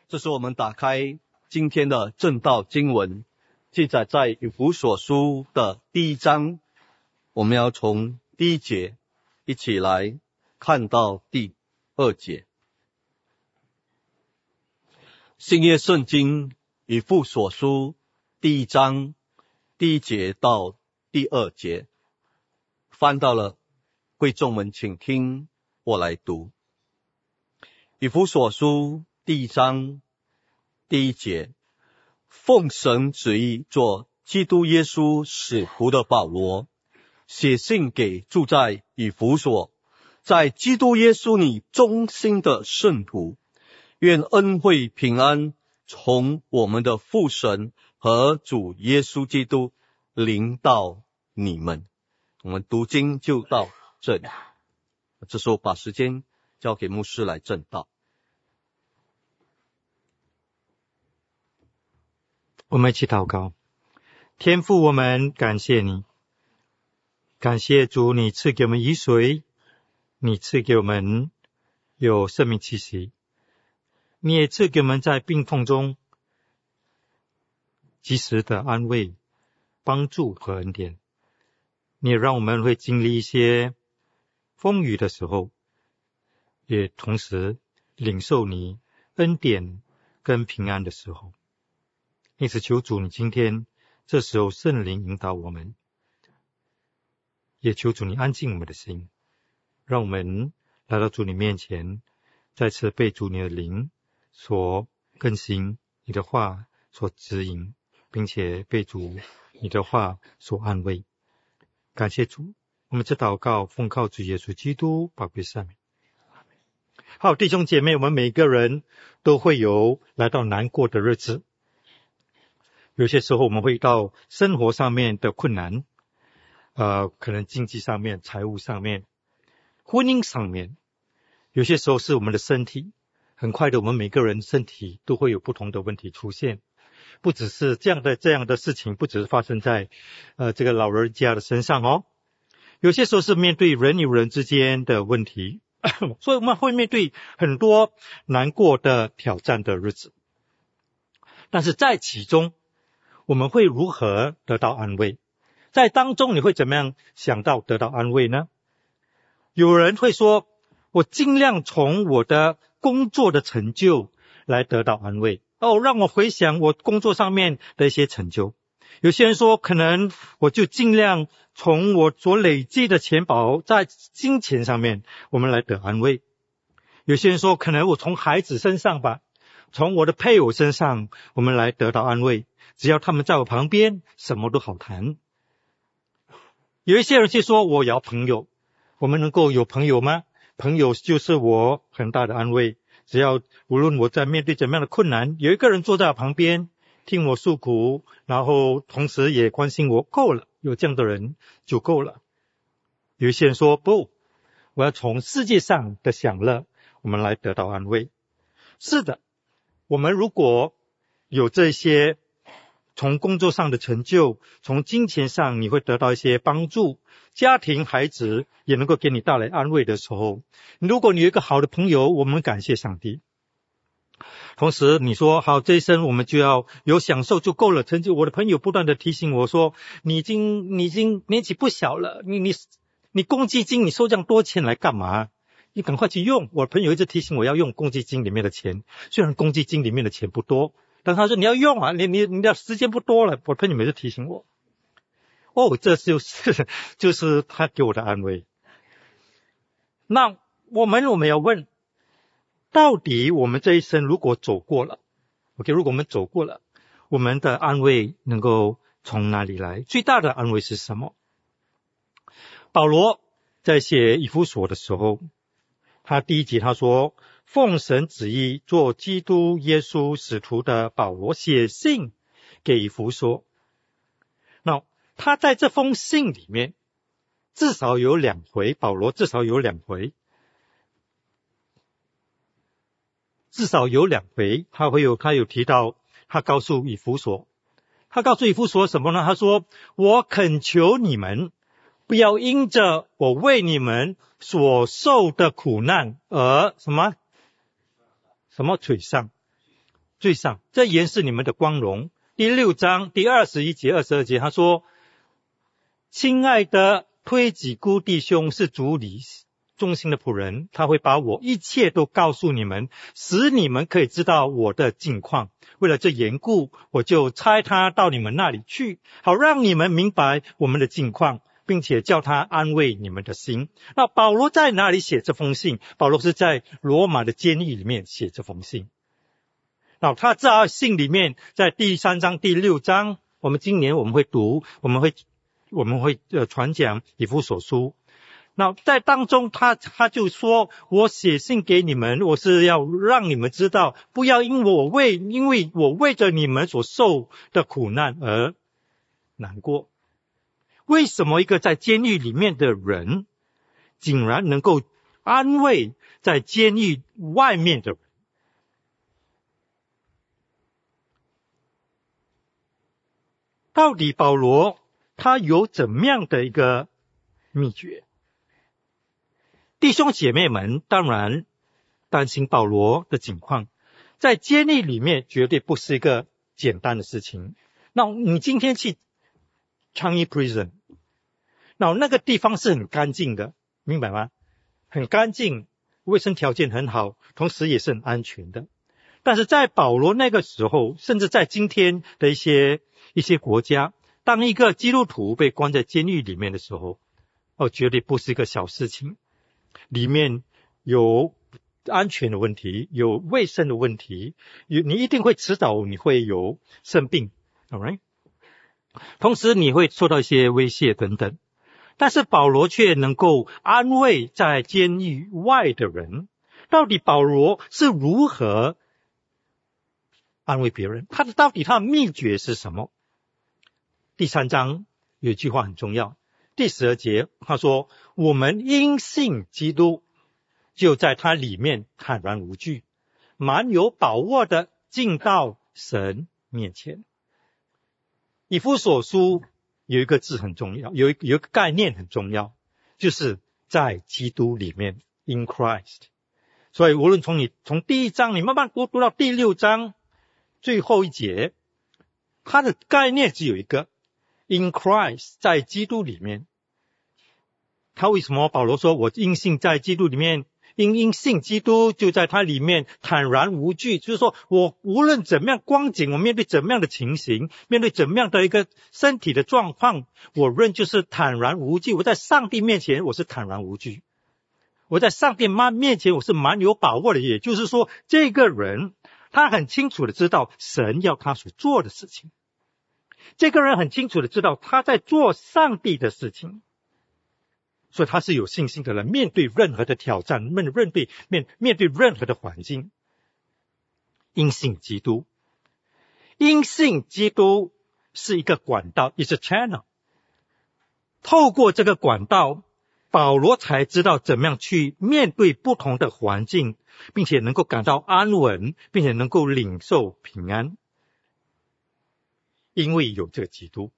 这是我们打开今天的正道经文，记载在以弗所书的第1章，我们要从第1节一起来看到第2节。新约圣经以弗所书第1章第1节到第2节，翻到了，贵众们请听，我来读。以弗所书第1章第1节，奉神旨意做基督耶稣使徒的保罗，写信给住在以弗所，在基督耶稣里忠心的圣徒，愿恩惠平安从我们的父神和主耶稣基督临到你们。我们读经就到这里，这时候把时间交给牧师来证道。 我们一起祷告。天父，我们感谢你，感谢主，你赐给我们雨水，你赐给我们有生命气息，你也赐给我们在病痛中及时的安慰、帮助和恩典。你也让我们会经历一些风雨的时候，也同时领受你恩典跟平安的时候。因此求主，你今天这时候圣灵引导我们，也求主你安静我们的心，让我们来到主你面前，再次被主你的灵所更新，你的话所指引，并且被主你的话所安慰。感谢主，我们这祷告奉靠主耶稣基督宝贵圣名。好，弟兄姐妹，我们每个人都会有来到难过的日子，有些时候我们会遇到生活上面的困难，可能经济上面、财务上面、婚姻上面，有些时候是我们的身体。很快的，我们每个人身体都会有不同的问题出现，不只是这样的事情，不只是发生在这个老人家的身上哦。有些时候是面对人与人之间的问题，所以我们会面对很多难过的挑战的日子。但是在其中，我们会如何得到安慰？在当中你会怎么样想到得到安慰呢？有人会说，我尽量从我的工作的成就来得到安慰，让我回想我工作上面的一些成就。有些人说，可能我就尽量从我所累积的钱宝在金钱上面我们来得安慰。有些人说，可能我从孩子身上吧，从我的配偶身上我们来得到安慰，只要他们在我旁边，什么都好谈。有一些人就说，我要朋友，我们能够有朋友吗？朋友就是我很大的安慰，只要无论我在面对怎么样的困难，有一个人坐在我旁边听我诉苦，然后同时也关心我，够了，有这样的人就够了。有一些人说，不，我要从世界上的享乐我们来得到安慰。是的，我们如果有这些从工作上的成就，从金钱上你会得到一些帮助，家庭孩子也能够给你带来安慰的时候，如果你有一个好的朋友，我们感谢上帝。同时你说好，这一生我们就要有享受就够了，成就。我的朋友不断的提醒我说，你已经年纪不小了，你公积金你收这样多钱来干嘛？你赶快去用。我的朋友一直提醒我要用公积金里面的钱，虽然公积金里面的钱不多，但他说你要用啊，你的时间不多了。我朋友每次提醒我，这就是他给我的安慰。那我们要问，到底我们这一生如果走过了 ，OK， 如果我们走过了，我们的安慰能够从哪里来？最大的安慰是什么？保罗在写以弗所的时候，他第1节他说，奉神旨意做基督耶稣使徒的保罗写信给以弗所。那他在这封信里面至少有2回，保罗至少有2回他有提到，他告诉以弗所什么呢？他说，我恳求你们不要因着我为你们所受的苦难而什么沮丧。 最上，这原是你们的光荣。第6章第21节22节他说，亲爱的推己姑弟兄是主里忠心的仆人，他会把我一切都告诉你们，使你们可以知道我的境况。为了这缘故，我就差他到你们那里去，好让你们明白我们的境况，并且叫他安慰你们的心。那保罗在哪里写这封信？保罗是在罗马的监狱里面写这封信。那他在信里面，在第3章第6章，今年我们会读，我们会传讲以弗所书。那在当中他就说，我写信给你们，我是要让你们知道，不要因为我为着你们所受的苦难而难过。为什么一个在监狱里面的人竟然能够安慰在监狱外面的人？到底保罗他有怎么样的一个秘诀？弟兄姐妹们当然担心保罗的情况，在监狱里面绝对不是一个简单的事情。那你今天去Changi Prison， 那个地方是很干净的，明白吗？很干净，卫生条件很好，同时也是很安全的。但是在保罗那个时候，甚至在今天的一些国家，当一个基督徒被关在监狱里面的时候，绝对不是一个小事情。里面有安全的问题，有卫生的问题，你一定会迟早你会有生病 ，alright？ 同时你会受到一些威胁等等。但是保罗却能够安慰在监狱外的人。到底保罗是如何安慰别人？到底他的秘诀是什么？第3章有一句话很重要，第12节他说，我们因信基督，就在他里面坦然无惧，蛮有把握的进到神面前。以弗所书有一个字很重要，有一个概念很重要，就是在基督里面 in Christ。 所以无论从第1章你慢慢读到第6章最后一节，它的概念只有一个 in Christ， 在基督里面。他为什么保罗说我因信在基督里面，因信基督就在他里面坦然无惧，就是说我无论怎么样光景，我面对怎么样的情形，面对怎么样的一个身体的状况，我仍就是坦然无惧。我在上帝面前我是坦然无惧，我在上帝面前我是蛮有把握的。也就是说，这个人他很清楚的知道神要他所做的事情，这个人很清楚的知道他在做上帝的事情，所以他是有信心的人，面对任何的挑战，面对任何的环境。因信基督，因信基督是一个管道， is a channel。 透过这个管道，保罗才知道怎么样去面对不同的环境，并且能够感到安稳，并且能够领受平安。因为有这个基督，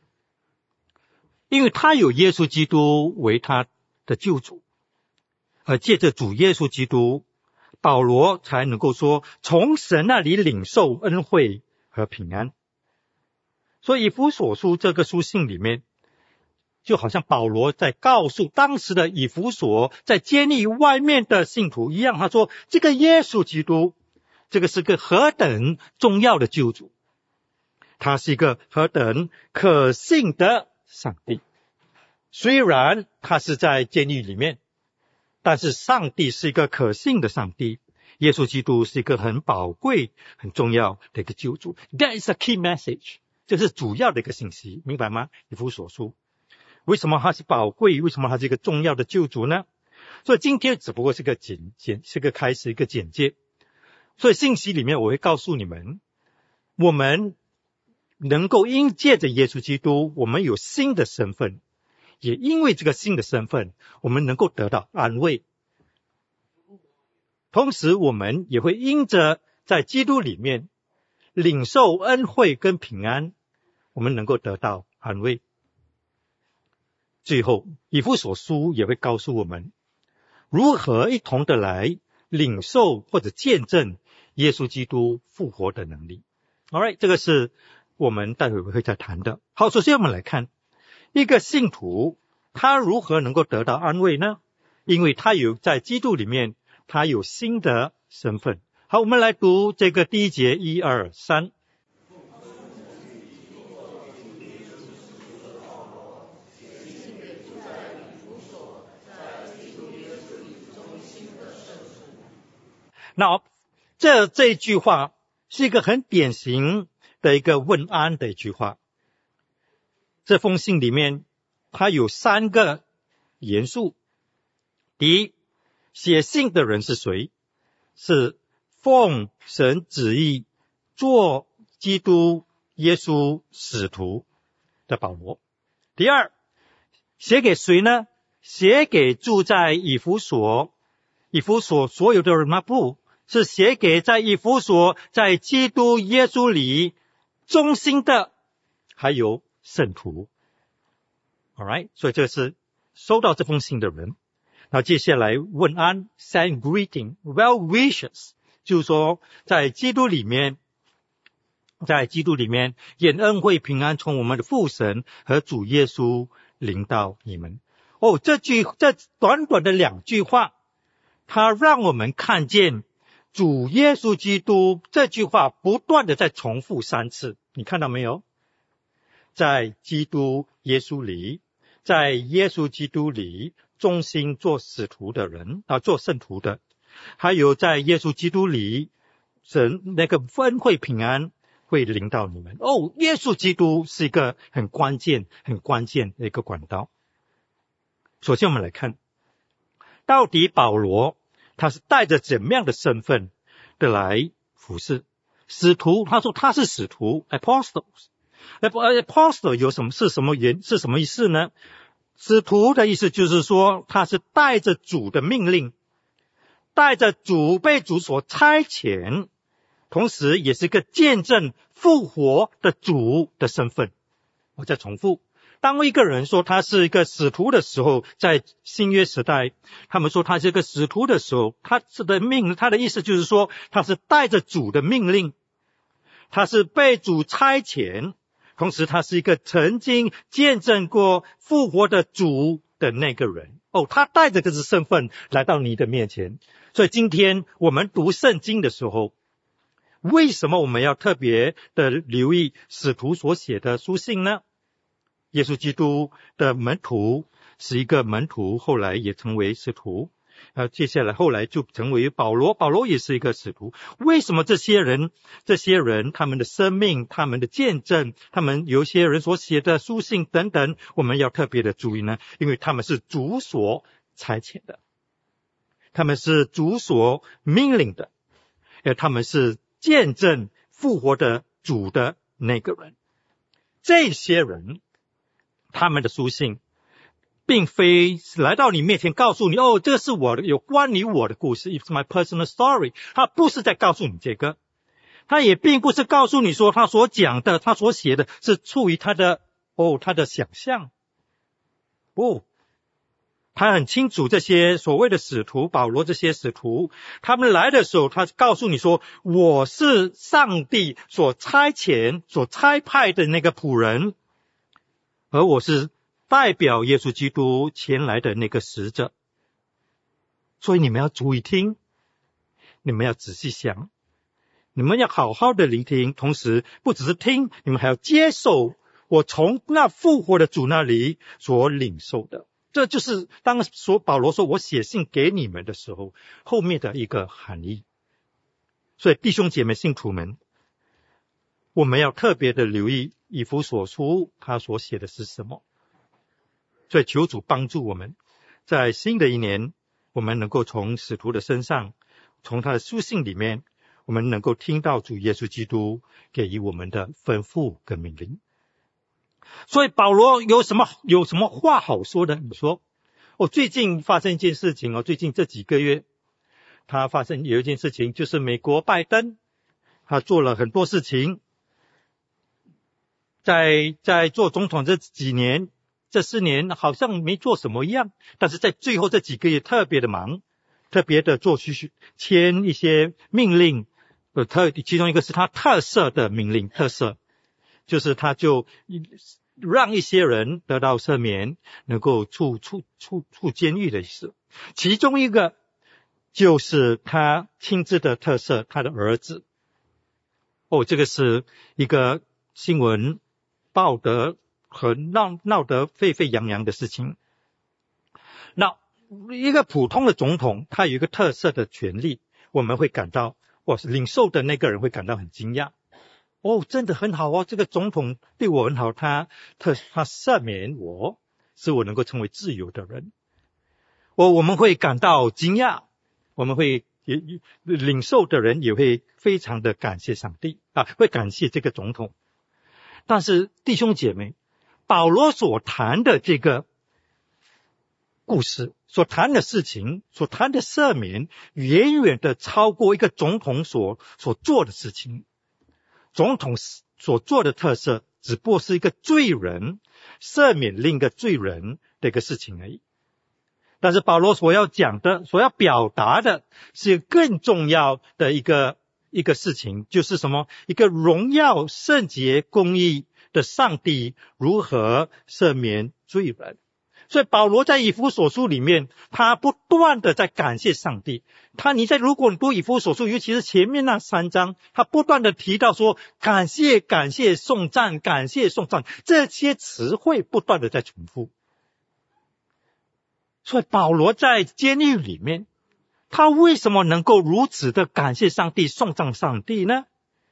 因为他有耶稣基督为他的救主，而借着主耶稣基督，保罗才能够说从神那里领受恩惠和平安。所以以弗所书这个书信里面，就好像保罗在告诉当时的以弗所在监狱外面的信徒一样，他说这个耶稣基督，这个是个何等重要的救主，他是一个何等可信的上帝。虽然他是在监狱里面，但是上帝是一个可信的上帝，耶稣基督是一个很宝贵很重要的一个救主。 That is a key message， 这是主要的一个信息，明白吗？以弗所书为什么他是宝贵，为什么他是一个重要的救主呢？所以今天只不过是个是个开始，一个简介。所以信息里面我会告诉你们，我们能够因借着耶稣基督，我们有新的身份，也因为这个新的身份，我们能够得到安慰。同时我们也会因着在基督里面领受恩惠跟平安，我们能够得到安慰。最后以弗所书也会告诉我们如何一同的来领受或者见证耶稣基督复活的能力。Alright， 这个是我们待会会再谈的。好，首先我们来看一个信徒他如何能够得到安慰呢？因为他有在基督里面，他有新的身份。好，我们来读这个第一节1、2、3。那这一句话是一个很典型的一个问安的一句话。这封信里面它有3个元素。第一，写信的人是谁？是奉神旨意做基督耶稣使徒的保罗。第二，写给谁呢？写给住在以弗所所有的人吗？不是，写给在以弗所在基督耶稣里忠心的还有圣徒。 Alright， 所以这是收到这封信的人。那接下来问安 send greeting well wishes， 就是说在基督里面愿恩惠平安从我们的父神和主耶稣临到你们。这短短的2句话，它让我们看见主耶稣基督这句话不断的在重复3次，你看到没有？在基督耶稣里，在耶稣基督里忠心做使徒的人做圣徒的，还有在耶稣基督里神那个恩惠平安会临到你们。耶稣基督是一个很关键的一个管道。首先我们来看到底保罗他是带着怎么样的身份的来服侍使徒。他说他是使徒 apostles 是什么意思呢？使徒的意思就是说他是带着主的命令，带着被主所差遣，同时也是一个见证复活的主的身份。我再重复，当一个人说他是一个使徒的时候，在新约时代他们说他是一个使徒的时候，他的意思就是说他是带着主的命令，他是被主差遣，同时他是一个曾经见证过复活的主的那个人。他带着这个身份来到你的面前。所以今天我们读圣经的时候，为什么我们要特别的留意使徒所写的书信呢？耶稣基督的门徒是一个门徒，后来也成为使徒，接下来后来就成为保罗也是一个使徒。为什么这些人他们的生命，他们的见证，他们有些人所写的书信等等，我们要特别的注意呢？因为他们是主所差遣的，他们是主所命令的，他们是见证复活的主的那个人。这些人他们的书信并非来到你面前告诉你这是有关于我的故事 It's my personal story， 他不是在告诉你这个，他也并不是告诉你说他所讲的他所写的是出于他的想象。他很清楚，这些所谓的使徒保罗这些使徒他们来的时候，他告诉你说我是上帝所差遣所差派的那个仆人，而我是代表耶稣基督前来的那个使者。所以你们要注意听，你们要仔细想，你们要好好的聆听，同时不只是听，你们还要接受我从那复活的主那里所领受的。这就是当保罗说我写信给你们的时候后面的一个含义。所以弟兄姐妹信徒们，我们要特别的留意以弗所书他所写的是什么。所以求主帮助我们，在新的一年我们能够从使徒的身上，从他的书信里面，我们能够听到主耶稣基督给予我们的吩咐跟命令。所以保罗有什么话好说的？你说最近发生一件事情最近这几个月他发生有一件事情，就是美国拜登他做了很多事情，在做总统这4年好像没做什么一样，但是在最后这几个月特别的忙，特别的签一些命令， 其中一个是他特赦的命令，特赦就是他就让一些人得到赦免，能够出监狱的意思。其中一个就是他亲自的特赦他的儿子。这个是一个新闻报得很闹得沸沸扬扬的事情。那一个普通的总统，他有一个特赦的权利，我们会感到领受的那个人会感到很惊讶。真的很好这个总统对我很好，他赦免我，使我能够成为自由的人。我们会感到惊讶，我们会领受的人也会非常的感谢上帝会感谢这个总统。但是弟兄姐妹，保罗所谈的这个故事，所谈的事情，所谈的赦免，远远的超过一个总统所做的事情。总统所做的特赦只不过是一个罪人赦免另一个罪人的一个事情而已。但是保罗所要讲的，所要表达的是更重要的一个事情，就是什么？一个荣耀圣洁公义的上帝如何赦免罪人。所以保罗在以弗所书里面，他不断的在感谢上帝。如果你读以弗所书，尤其是前面那3章，他不断的提到说感谢颂赞，感谢颂赞，这些词汇不断的在重复。所以保罗在监狱里面，他为什么能够如此的感谢上帝，颂赞上帝呢？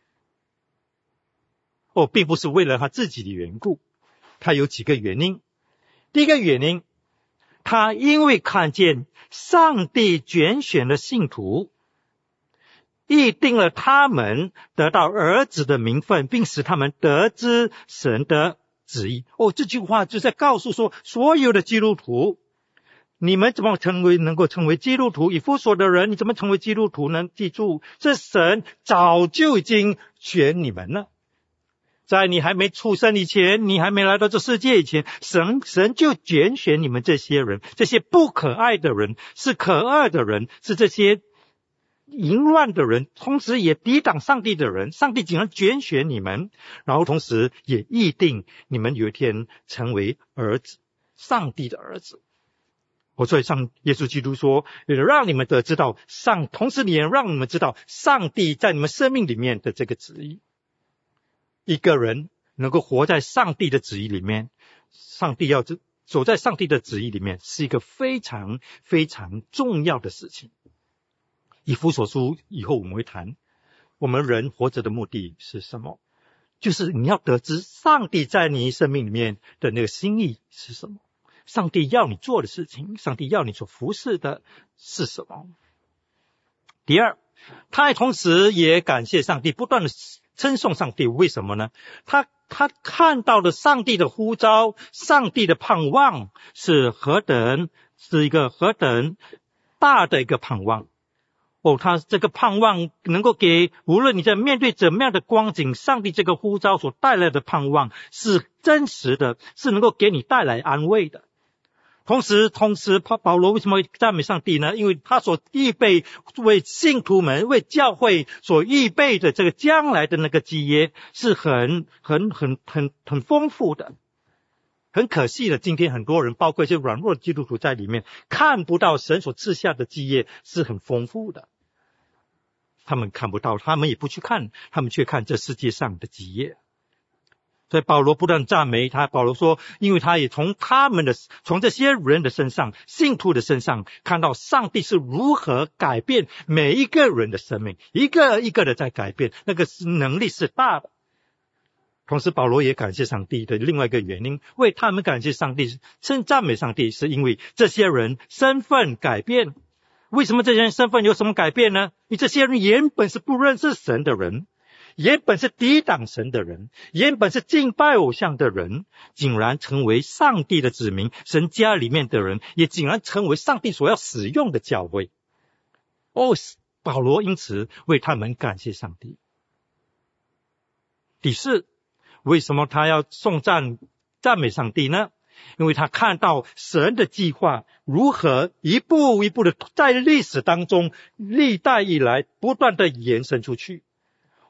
并不是为了他自己的缘故，他有几个原因。第一个原因，他因为看见上帝拣选的信徒，预定了他们得到儿子的名分，并使他们得知神的旨意。这句话就在告诉说，所有的基督徒，你们怎么能够成为基督徒？以弗所的人，你怎么成为基督徒呢？记住，这神早就已经选你们了。在你还没出生以前，你还没来到这世界以前，神就拣选你们这些人，这些不可爱的人，是可恶的人，是这些淫乱的人，同时也抵挡上帝的人。上帝竟然拣选你们，然后同时也预定你们有一天成为儿子，上帝的儿子。所以耶稣基督说，让你们得知道同时也让你们知道上帝在你们生命里面的这个旨意。一个人能够活在上帝的旨意里面，走在上帝的旨意里面，是一个非常非常重要的事情。以弗所书以后我们会谈，我们人活着的目的是什么？就是你要得知上帝在你生命里面的那个心意是什么，上帝要你做的事情，上帝要你所服侍的是什么。第二，他同时也感谢上帝，不断的称颂上帝。为什么呢？他看到了上帝的呼召，上帝的盼望是一个何等大的一个盼望。他这个盼望能够给无论你在面对怎么样的光景，上帝这个呼召所带来的盼望是真实的，是能够给你带来安慰的。同时保罗为什么会赞美上帝呢？因为他所预备为信徒们，为教会所预备的这个将来的那个基业是很丰富的。很可惜的，今天很多人，包括一些软弱的基督徒在里面，看不到神所赐下的基业是很丰富的。他们看不到，他们也不去看，他们却看这世界上的基业。所以保罗不断赞美他。保罗说，因为他也从这些人的身上，信徒的身上，看到上帝是如何改变每一个人的生命，一个一个的在改变，那个能力是大的。同时保罗也感谢上帝的另外一个原因，为他们感谢上帝，赞美上帝，是因为这些人身份改变。为什么这些人身份有什么改变呢？因为这些人原本是不认识神的人，原本是抵挡神的人，原本是敬拜偶像的人，竟然成为上帝的子民，神家里面的人也竟然成为上帝所要使用的教会。保罗因此为他们感谢上帝。第四，为什么他要赞美上帝呢？因为他看到神的计划如何一步一步的在历史当中历代以来不断的延伸出去。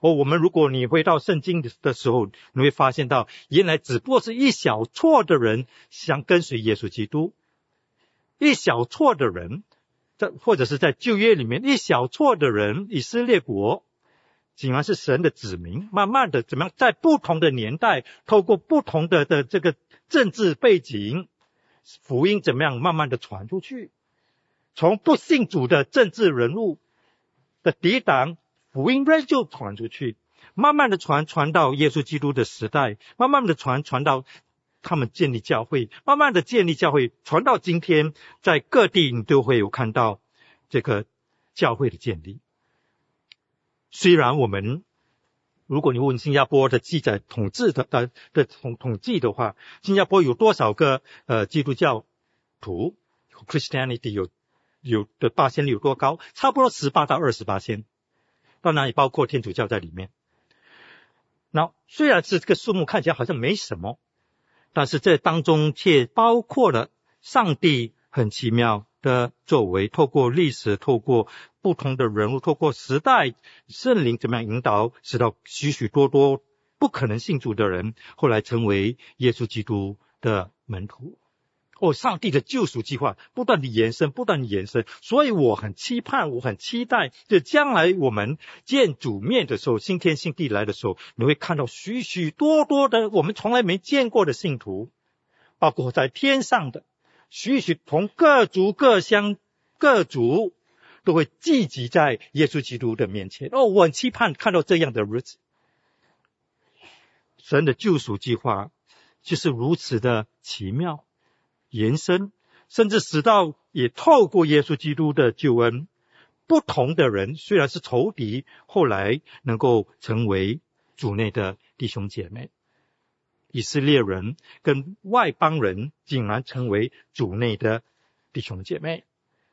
我们如果你回到圣经的时候，你会发现到，原来只不过是一小撮的人想跟随耶稣基督，一小撮的人，或者是在旧约里面一小撮的人，以色列国竟然是神的子民，慢慢的怎么样，在不同的年代，透过不同的这个政治背景，福音怎么样慢慢的传出去，从不信主的政治人物的抵挡，福音就传出去，慢慢的传到耶稣基督的时代，慢慢的传到他们建立教会，慢慢的建立教会，传到今天，在各地你都会有看到这个教会的建立。虽然我们，如果你问新加坡的记载统计的话，新加坡有多少个基督教徒 Christianity 有的%率有多高？差不多18%到20%，当然也包括天主教在里面。那虽然是这个数目看起来好像没什么，但是这当中却包括了上帝很奇妙的作为，透过历史，透过不同的人物，透过时代，圣灵怎么样引导，使到许许多多不可能信主的人后来成为耶稣基督的门徒。上帝的救赎计划不断的延伸，不断的延伸，所以我很期盼，我很期待，就将来我们见主面的时候，新天新地来的时候，你会看到许许多多的我们从来没见过的信徒，包括在天上的许许从各族各乡各族都会聚集在耶稣基督的面前。我很期盼看到这样的日子。神的救赎计划就是如此的奇妙延伸，甚至使到也透过耶稣基督的救恩，不同的人虽然是仇敌，后来能够成为主内的弟兄姐妹。以色列人跟外邦人竟然成为主内的弟兄姐妹。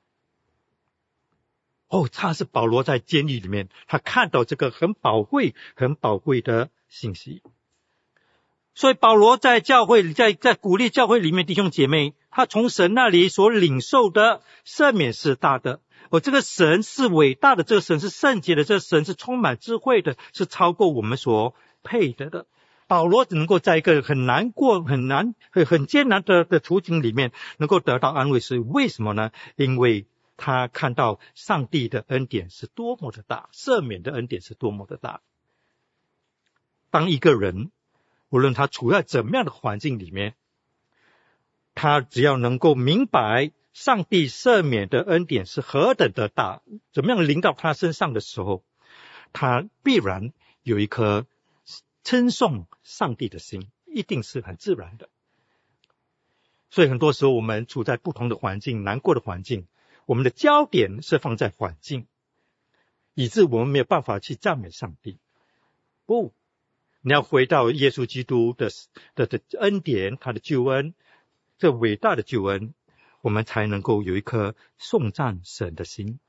他是保罗在监狱里面，他看到这个很宝贵的信息。所以保罗在教会里，在鼓励教会里面弟兄姐妹，他从神那里所领受的赦免是大的。这个神是伟大的，这个神是圣洁的，这个神是充满智慧的，是超过我们所配得的。保罗能够在一个很艰难的处境里面能够得到安慰，是为什么呢？因为他看到上帝的恩典是多么的大，赦免的恩典是多么的大。当一个人无论他处在怎么样的环境里面，他只要能够明白上帝赦免的恩典是何等的大，怎么样临到他身上的时候，他必然有一颗称颂上帝的心，一定是很自然的。所以很多时候我们处在不同的环境，难过的环境，我们的焦点是放在环境，以致我们没有办法去赞美上帝。不，你要回到耶稣基督的恩典，他的救恩，这伟大的救恩，我们才能够有一颗颂赞神的心。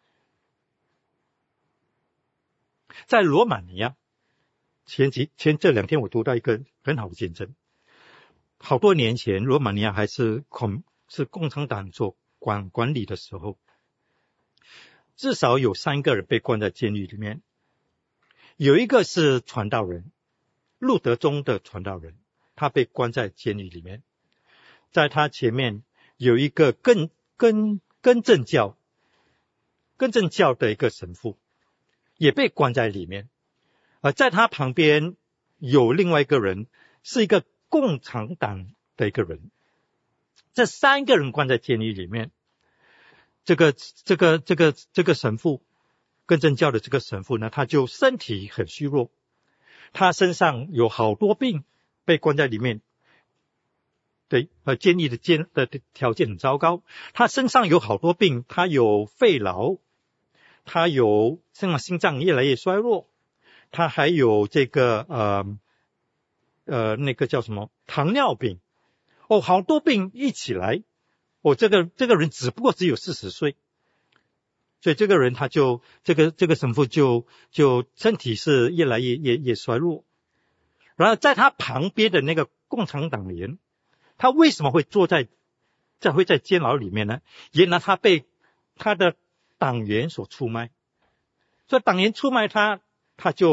在罗马尼亚，前这2天我读到一个很好的见证。好多年前，罗马尼亚还是共产党所管理的时候，至少有3个人被关在监狱里面。有一个是传道人，路德宗的传道人，他被关在监狱里面。在他前面有一个更正教的一个神父，也被关在里面。在他旁边有另外一个人，是一个共产党的一个人。这3个人关在监狱里面。这个神父，更正教的这个神父呢，他就身体很虚弱，他身上有好多病，被关在里面。对，监狱的条件很糟糕。他身上有好多病，他有肺痨，他有心脏越来越衰弱，他还有这个那个叫什么糖尿病。好多病一起来。这个人只不过只有40岁。所以这个人他就这个神父就身体是越来越衰弱。然后在他旁边的那个共产党员，他为什么会会在监牢里面呢？原来他被他的党员所出卖，所以党员出卖他就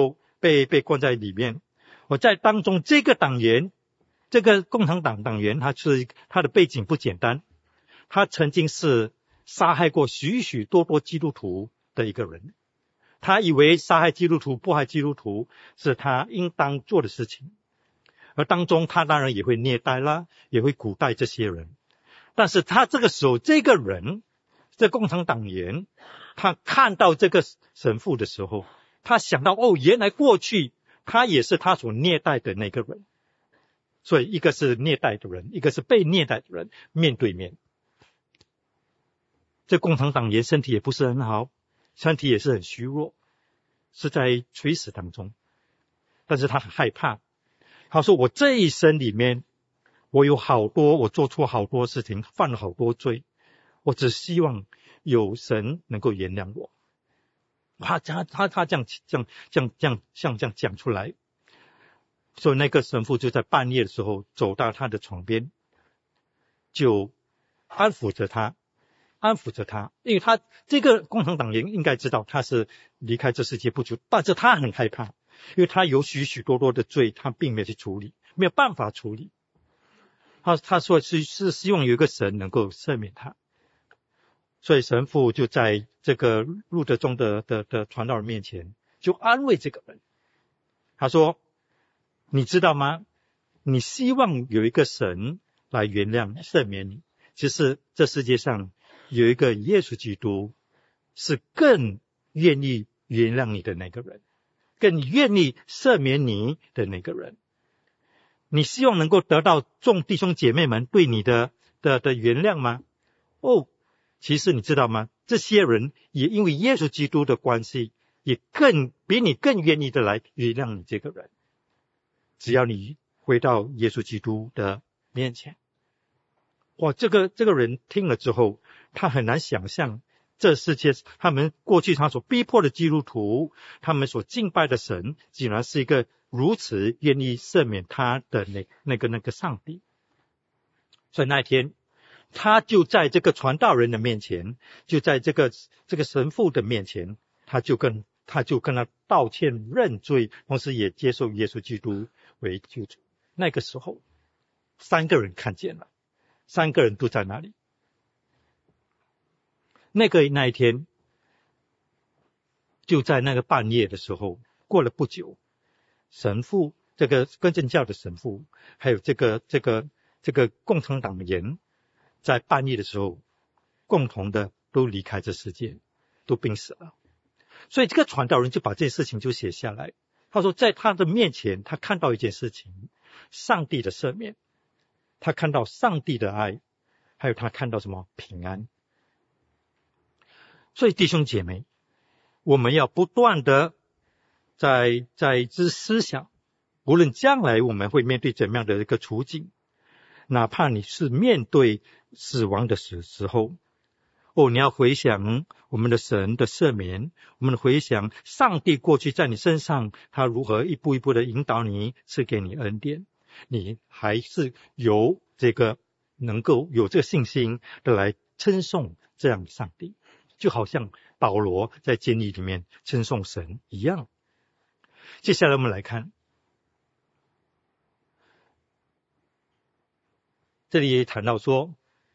被关在里面。我在当中这个党员，这个共产党党员，他的背景不简单，他曾经是杀害过许许多多基督徒的一个人。他以为杀害基督徒、迫害基督徒是他应当做的事情，而当中他当然也会虐待啦，也会苦待这些人。但是他这个时候，这个人，这共产党员，他看到这个神父的时候，他想到原来过去他也是他所虐待的那个人。所以一个是虐待的人，一个是被虐待的人，面对面。这共产党员身体也不是很好，身体也是很虚弱，是在垂死当中。但是他很害怕，他说我这一生里面我做错好多事情，犯了好多罪，我只希望有神能够原谅我。他这样讲出来。所以那个神父就在半夜的时候走到他的床边，就安抚着他，因为他这个共产党员应该知道他是离开这世界不久，但是他很害怕，因为他有许许多多的罪，他并没有去处理，没有办法处理。他说是希望有一个神能够赦免他。所以神父就在这个路德宗的传道人面前就安慰这个人，他说你知道吗？你希望有一个神来原谅赦免你，其实这世界上有一个耶稣基督是更愿意原谅你的那个人，更愿意赦免你的那个人。你希望能够得到众弟兄姐妹们对你的原谅吗？其实你知道吗？这些人也因为耶稣基督的关系，也比你更愿意的来原谅你这个人。只要你回到耶稣基督的面前。这个人听了之后，他很难想象这世界他们过去他所逼迫的基督徒，他们所敬拜的神，竟然是一个如此愿意赦免他的那个上帝。所以那一天，他就在这个传道人的面前，就在这个神父的面前，他就跟他道歉认罪，同时也接受耶稣基督为救主。那个时候3个人看见了，3个人都在那里。那一天就在那个半夜的时候，过了不久，神父，这个更正教的神父，还有这个共产党员，在半夜的时候共同的都离开这世界，都病死了。所以这个传道人就把这件事情就写下来。他说在他的面前，他看到一件事情，上帝的赦免，他看到上帝的爱，还有他看到什么？平安。所以弟兄姐妹，我们要不断的在思想，无论将来我们会面对怎么样的一个处境，哪怕你是面对死亡的时候，你要回想我们的神的赦免，我们回想上帝过去在你身上他如何一步一步的引导你，赐给你恩典，你还是能够有这个信心的来称颂这样的上帝，就好像保罗在监狱里面称颂神一样。接下来我们来看，这里也谈到说，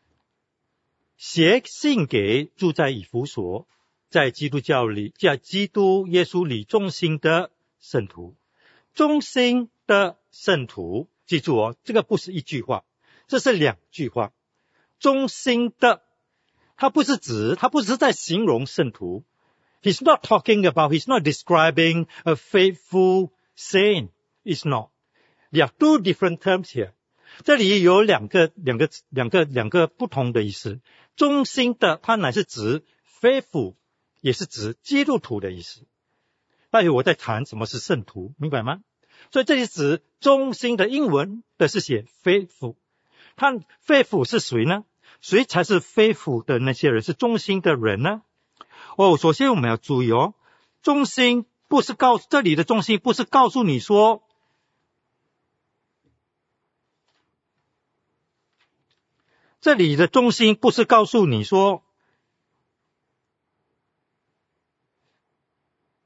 写信给住在以弗所，在基督教里，在基督耶稣里忠心的圣徒。忠心的圣徒，记住这个不是一句话，这是2句话。忠心的，他不是在形容圣徒。He's not describing a faithful saint. It's not. There are 2 different terms here. 这里有两个不同的意思。忠心的，它乃是指 faithful， 也是指基督徒的意思。待会我在谈什么是圣徒，明白吗？所以这里指忠心的，英文的是写 faithful。他 faithful 是谁呢？谁才是 faithful 的那些人，是忠心的人呢？首先我们要注意忠心这里的忠心不是告诉你说，这里的忠心不是告诉你说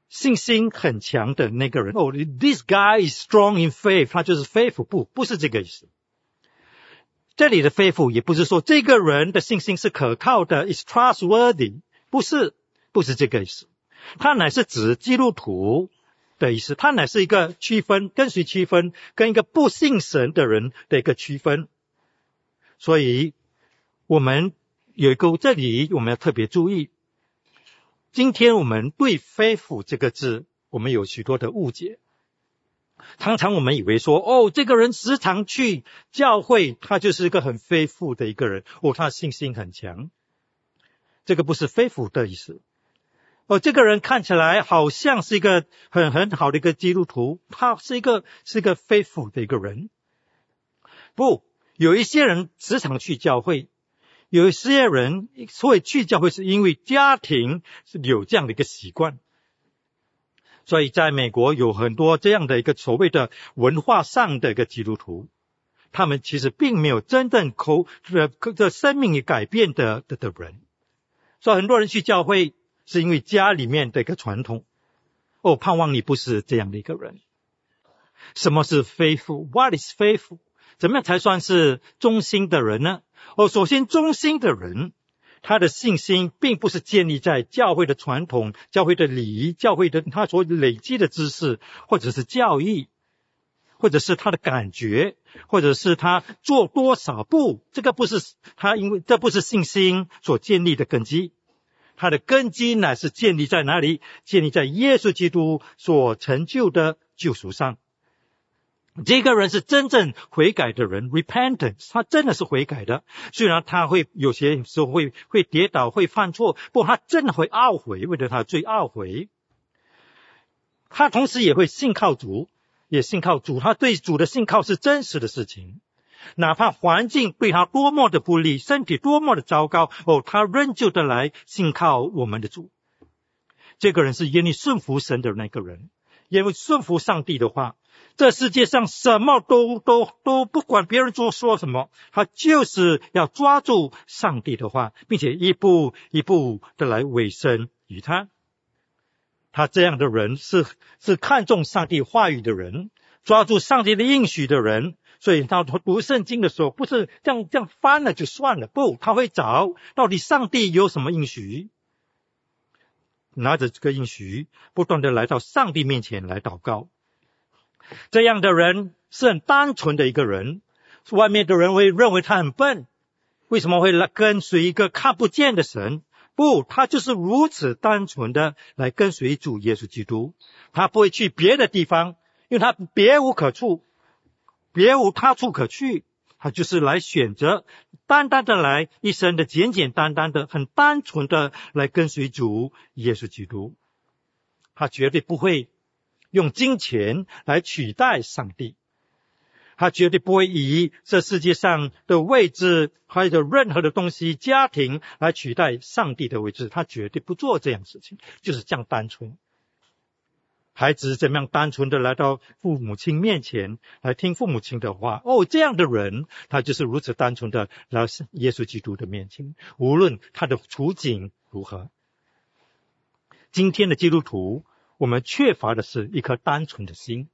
信心很强的那个人。this guy is strong in faith， 他就是 faithful， 不是这个意思。这里的 faithful 也不是说这个人的信心是可靠的 is trustworthy， 不是这个意思。它乃是指基督徒的意思，它乃是一个区分，跟谁区分？跟一个不信神的人的一个区分。所以我们有一个，这里我们要特别注意，今天我们对 faithful 这个字我们有许多的误解。常常我们以为说这个人时常去教会，他就是一个很 faithful 的一个人，他信心很强。这个不是 faithful 的意思。这个人看起来好像是一个很好的一个基督徒，他是一个 faithful 的一个人。不，有一些人时常去教会，有一些人所以去教会是因为家庭有这样的一个习惯。所以在美国有很多这样的一个所谓的文化上的一个基督徒，他们其实并没有真正的生命改变的人。所以很多人去教会是因为家里面的一个传统。盼望你不是这样的一个人。什么是 faithful？ What is faithful？ 怎么样才算是忠心的人呢？首先忠心的人，他的信心并不是建立在教会的传统、教会的礼仪、教会的他所累积的知识，或者是教义，或者是他的感觉，或者是他做多少步，这个不是他，因为这不是信心所建立的根基。他的根基乃是建立在哪里？建立在耶稣基督所成就的救赎上。这个人是真正悔改的人 repentance， 他真的是悔改的。虽然他会有些时候会跌倒，会犯错，不过他真的会懊悔，为了他罪懊悔。他同时也会信靠主，也信靠主，他对主的信靠是真实的事情。哪怕环境对他多么的不利，身体多么的糟糕，他仍旧的来信靠我们的主。这个人是愿意顺服神的那个人，因为顺服上帝的话，这世界上什么都不管别人说什么，他就是要抓住上帝的话，并且一步一步的来委身于他。他这样的人是看重上帝话语的人，抓住上帝的应许的人。所以他读圣经的时候，不是这样翻了就算了，不，他会找到底上帝有什么应许，拿着这个应许不断的来到上帝面前来祷告。这样的人是很单纯的一个人，外面的人会认为他很笨，为什么会来跟随一个看不见的神？不，他就是如此单纯的来跟随主耶稣基督，他不会去别的地方，因为他别无他处可去，他就是来选择单单的来一生的简简单单的很单纯的来跟随主耶稣基督。他绝对不会用金钱来取代上帝，他绝对不会以这世界上的位置还有任何的东西家庭来取代上帝的位置，他绝对不做这样的事情，就是这样单纯。孩子怎么样单纯的来到父母亲面前来听父母亲的话，这样的人他就是如此单纯的来耶稣基督的面前，无论他的处境如何。今天的基督徒，我们缺乏的是一颗单纯的心。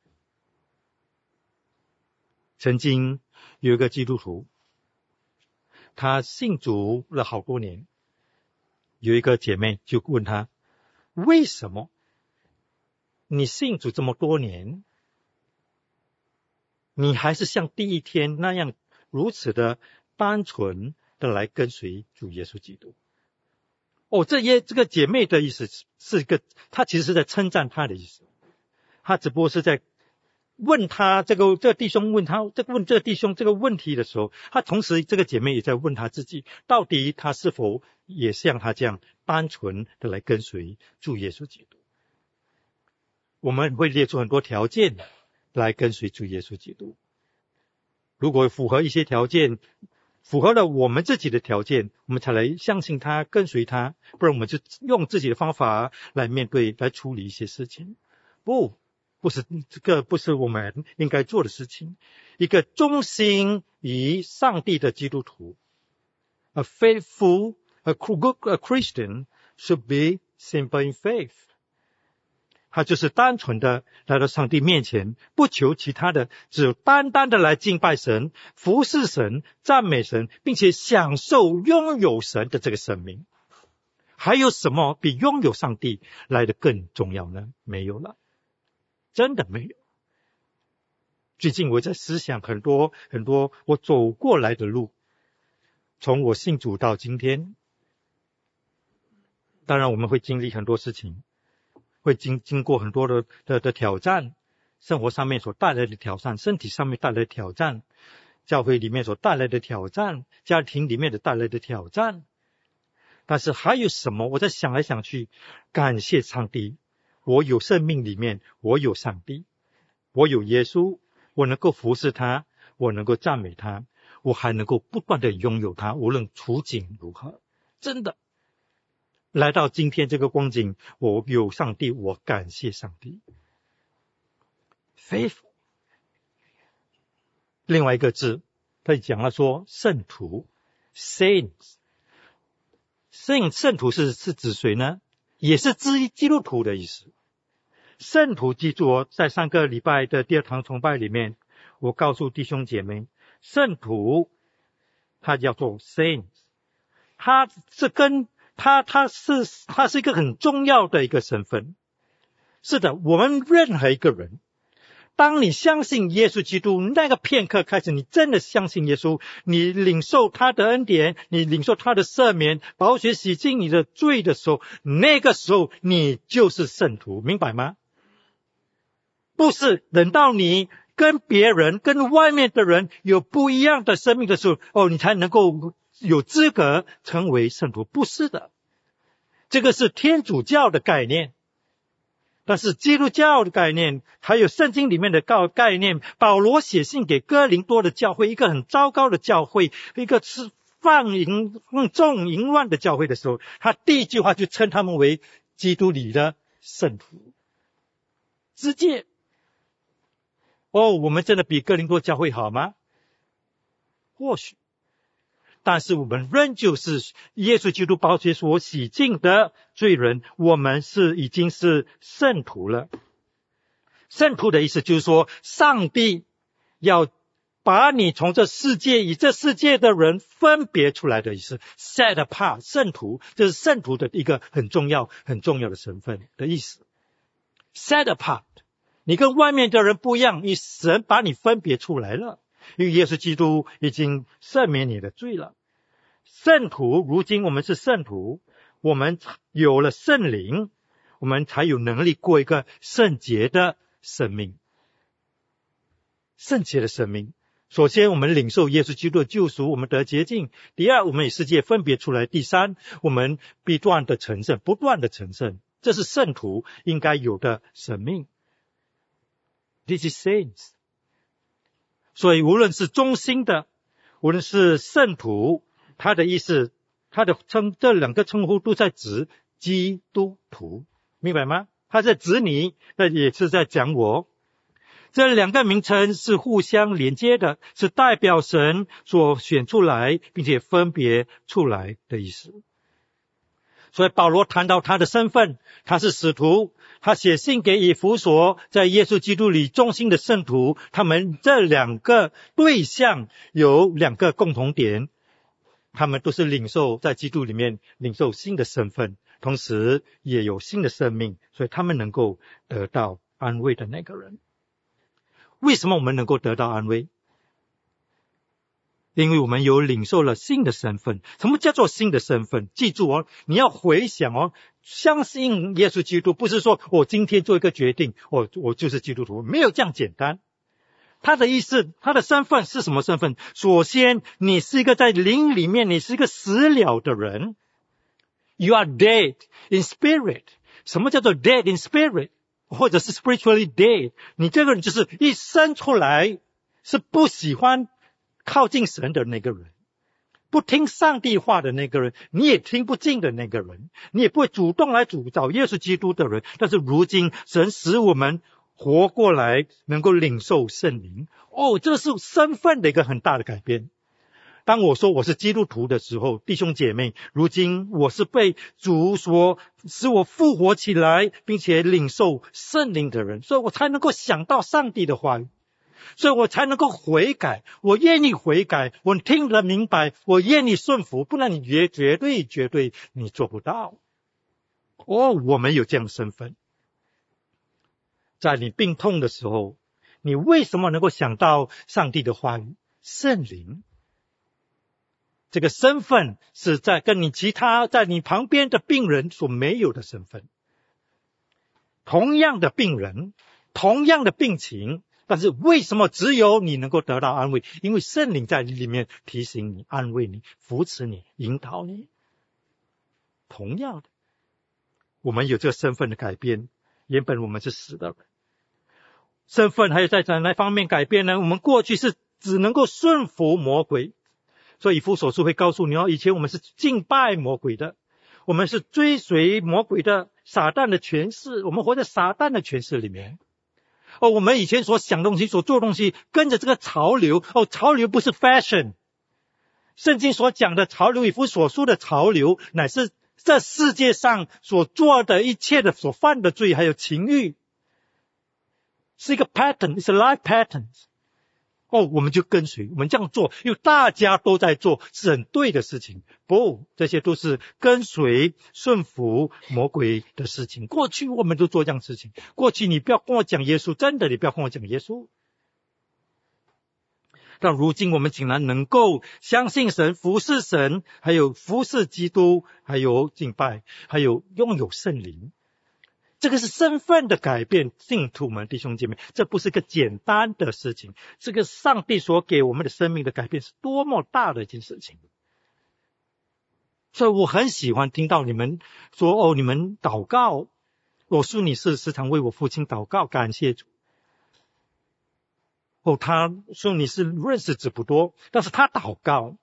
曾经有一个基督徒，他信主了好多年，有一个姐妹就问他，为什么你信主这么多年，你还是像第一天那样如此的单纯的来跟随主耶稣基督？这个姐妹的意思是一个，她其实是在称赞她的意思，她只不过是在问他这个弟兄问这个弟兄这个问题的时候，他同时这个姐妹也在问他自己，到底他是否也像他这样单纯的来跟随主耶稣基督。我们会列出很多条件来跟随主耶稣基督，如果符合一些条件，符合了我们自己的条件，我们才来相信他跟随他，不然我们就用自己的方法来面对来处理一些事情。不是这个不是我们应该做的事情。一个忠心于上帝的基督徒 A faithful, a good Christian should be simple in faith. 他就是单纯的来到上帝面前，不求其他的，只有单单的来敬拜神、服侍神、赞美神，并且享受拥有神的这个生命。还有什么比拥有上帝来得更重要呢？没有了，真的没有。最近我在思想很多我走过来的路，从我信主到今天，当然我们会经历很多事情，会经过很多的挑战，生活上面所带来的挑战，身体上面带来的挑战，教会里面所带来的挑战，家庭里面的带来的挑战。但是还有什么？我在想来想去，感谢上帝，我有生命里面，我有上帝，我有耶稣，我能够服侍他，我能够赞美他，我还能够不断的拥有他，无论处境如何。真的来到今天这个光景，我有上帝，我感谢上帝。faithful， 另外一个字他讲了说圣徒 saints， 圣徒是指谁呢？也是基督徒的意思。圣徒，记住哦，在上个礼拜的第二堂崇拜里面，我告诉弟兄姐妹，圣徒他叫做 saints， 他是一个很重要的一个身份。是的，我们任何一个人，当你相信耶稣基督那个片刻开始，你真的相信耶稣，你领受他的恩典，你领受他的赦免，宝血洗净你的罪的时候，那个时候你就是圣徒，明白吗？不是等到你跟别人跟外面的人有不一样的生命的时候，你才能够有资格成为圣徒，不是的。这个是天主教的概念，但是基督教的概念还有圣经里面的概念，保罗写信给哥林多的教会，一个很糟糕的教会，一个是放纵淫乱的教会的时候，他第一句话就称他们为基督里的圣徒。直接我们真的比哥林多教会好吗？或许，但是我们仍旧是耶稣基督宝血所洗净的罪人，我们已经是圣徒了。圣徒的意思就是说，上帝要把你从这世界以这世界的人分别出来的意思。set apart， 圣徒，这是圣徒的一个很重要的身份的意思。set apart， 你跟外面的人不一样，神把你分别出来了，因为耶稣基督已经赦免你的罪了。圣徒，如今我们是圣徒，我们有了圣灵，我们才有能力过一个圣洁的生命。圣洁的生命，首先我们领受耶稣基督的救赎，我们得洁净；第二，我们与世界分别出来；第三，我们不断的成圣，这是圣徒应该有的生命。This is saints。 所以无论是中心的，无论是圣徒，他的意思，这两个称呼都在指基督徒，明白吗？他在指你，那也是在讲我。这两个名称是互相连接的，是代表神所选出来并且分别出来的意思。所以保罗谈到他的身份，他是使徒，他写信给以弗所在耶稣基督里忠心的圣徒，他们这两个对象有两个共同点，他们都是在基督里面领受新的身份，同时也有新的生命，所以他们能够得到安慰的那个人。为什么我们能够得到安慰？因为我们有领受了新的身份。什么叫做新的身份？记住你要回想相信耶稣基督不是说我今天做一个决定，我就是基督徒，没有这样简单。他的意思，他的身份是什么身份？首先，你是一个在灵里面，你是一个死了的人。You are dead in spirit。 什么叫做 dead in spirit？ 或者是 spiritually dead？ 你这个人就是一生出来是不喜欢靠近神的那个人，不听上帝话的那个人，你也听不进的那个人，你也不会主动来找耶稣基督的人。但是如今神使我们活过来，能够领受圣灵。这是身份的一个很大的改变。 当我说我是基督徒的时候，弟兄姐妹，如今我是被主所使我复活起来，并且领受圣灵的人，所以我才能够想到上帝的话语，所以我才能够悔改，我愿意悔改，我听得明白，我愿意顺服，不然你绝对你做不到。我们有这样的身份。在你病痛的时候，你为什么能够想到上帝的话语？圣灵这个身份是在跟你其他在你旁边的病人所没有的身份。同样的病人，同样的病情，但是为什么只有你能够得到安慰？因为圣灵在里面提醒你、安慰你、扶持你、引导你。同样的，我们有这个身份的改变，原本我们是死的人，身份还有在哪方面改变呢？我们过去是只能够顺服魔鬼，所以以弗所书会告诉你以前我们是敬拜魔鬼的，我们是追随魔鬼的撒旦的权势，我们活在撒旦的权势里面。我们以前所想东西、所做东西，跟着这个潮流。潮流不是 fashion， 圣经所讲的潮流，以弗所书的潮流，乃是这世界上所做的一切的所犯的罪，还有情欲，是一个 pattern， 是 life pattern。我们就跟随，我们这样做，因为大家都在做，是很对的事情。不，这些都是跟随、顺服魔鬼的事情。过去我们都做这样的事情。过去你不要跟我讲耶稣，真的，你不要跟我讲耶稣。但如今我们竟然能够相信神、服侍神，还有服侍基督，还有敬拜，还有拥有圣灵。这个是身份的改变，信徒们弟兄姐妹，这不是个简单的事情。这个上帝所给我们的生命的改变是多么大的一件事情。所以我很喜欢听到你们说你们祷告，我说你是时常为我父亲祷告，感谢主。他说你是认识字不多，但是他祷告。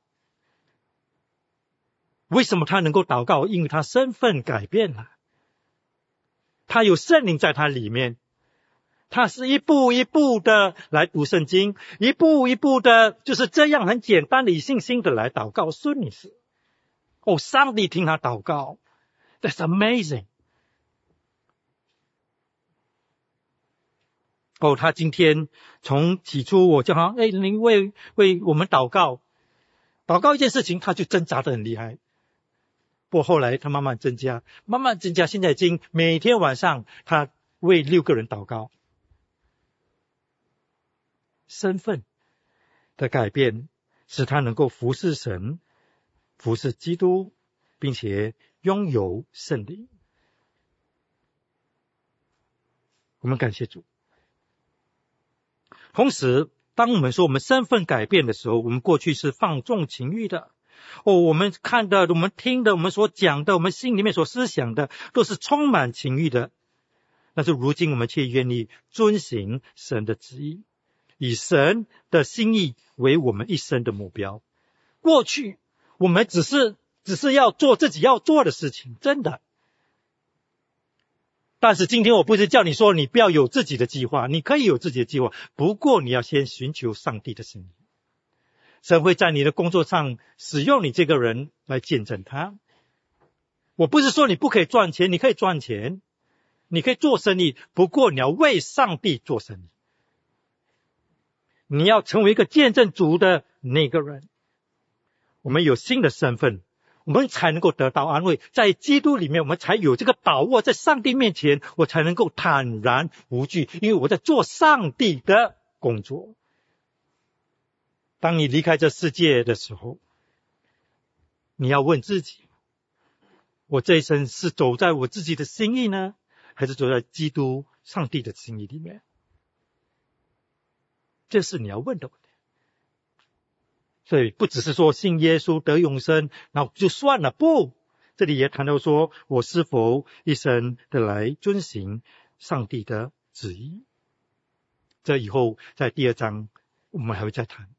为什么他能够祷告？因为他身份改变了。他有圣灵在他里面，他是一步一步的来读圣经，一步一步的就是这样很简单的以信心的来祷告。孙女士，上帝听他祷告， That's amazing。他今天从起初我叫他您为我们祷告一件事情，他就挣扎得很厉害。不过后来他慢慢增加，现在已经每天晚上他为6个人祷告。身份的改变使他能够服侍神、服侍基督，并且拥有圣灵。我们感谢主。同时当我们说我们身份改变的时候，我们过去是放纵情欲的，我们看的、我们听的、我们所讲的、我们心里面所思想的都是充满情欲的。但是如今我们却愿意遵行神的旨意，以神的心意为我们一生的目标。过去我们只是要做自己要做的事情，真的。但是今天我不是叫你说你不要有自己的计划，你可以有自己的计划，不过你要先寻求上帝的心意。神会在你的工作上使用你这个人来见证他。我不是说你不可以赚钱，你可以赚钱，你可以做生意，不过你要为上帝做生意。你要成为一个见证主的那个人。我们有新的身份，我们才能够得到安慰。在基督里面，我们才有这个把握，在上帝面前我才能够坦然无惧，因为我在做上帝的工作。当你离开这世界的时候，你要问自己，我这一生是走在我自己的心意呢，还是走在基督上帝的心意里面？这是你要问的问题。所以不只是说信耶稣得永生然后就算了，不，这里也谈到说我是否一生的来遵行上帝的旨意。这以后在第2章我们还会再谈。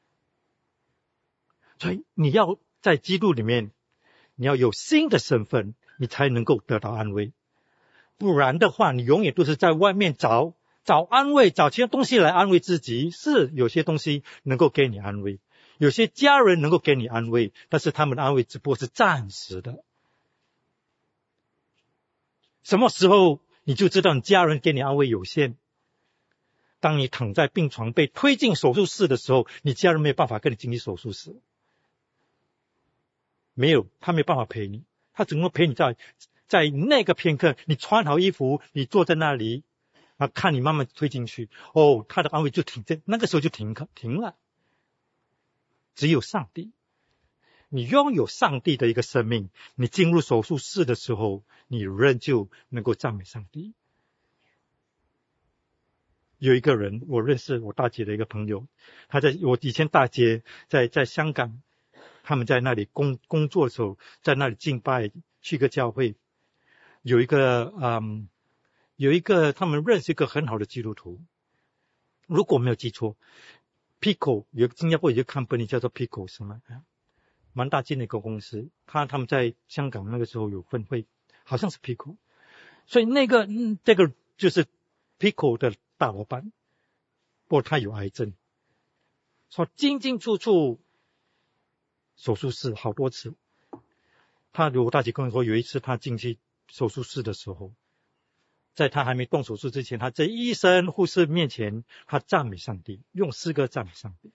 所以你要在基督里面，你要有新的身份，你才能够得到安慰。不然的话，你永远都是在外面找安慰，找其他东西来安慰自己。是有些东西能够给你安慰， 有些家人能够给你安慰，但是他们的安慰只不过是暂时的。什么时候你就知道你家人给你安慰有限？当你躺在病床被推进手术室的时候，你家人没有办法跟你经历手术室，没有，他没有办法陪你，他只能陪你在那个片刻，你穿好衣服，你坐在那里，看你慢慢推进去，他的安慰就停在那个时候就停了。只有上帝，你拥有上帝的一个生命，你进入手术室的时候，你仍旧能够赞美上帝。有一个人，我认识我大姐的一个朋友，我以前大姐在香港，他们在那里工作的时候，在那里敬拜，去个教会，有一个他们认识一个很好的基督徒，如果没有记错 Pico 新加坡有一个 company 叫做 Pico 什么，蛮大间的一个公司，他们在香港那个时候有分会，好像是 Pico， 所以这个就是 Pico 的大老板，不过他有癌症，说进出出手术室好多次。我大姐跟我说，有一次他进去手术室的时候，在他还没动手术之前，他在医生护士面前，他赞美上帝，用诗歌赞美上帝。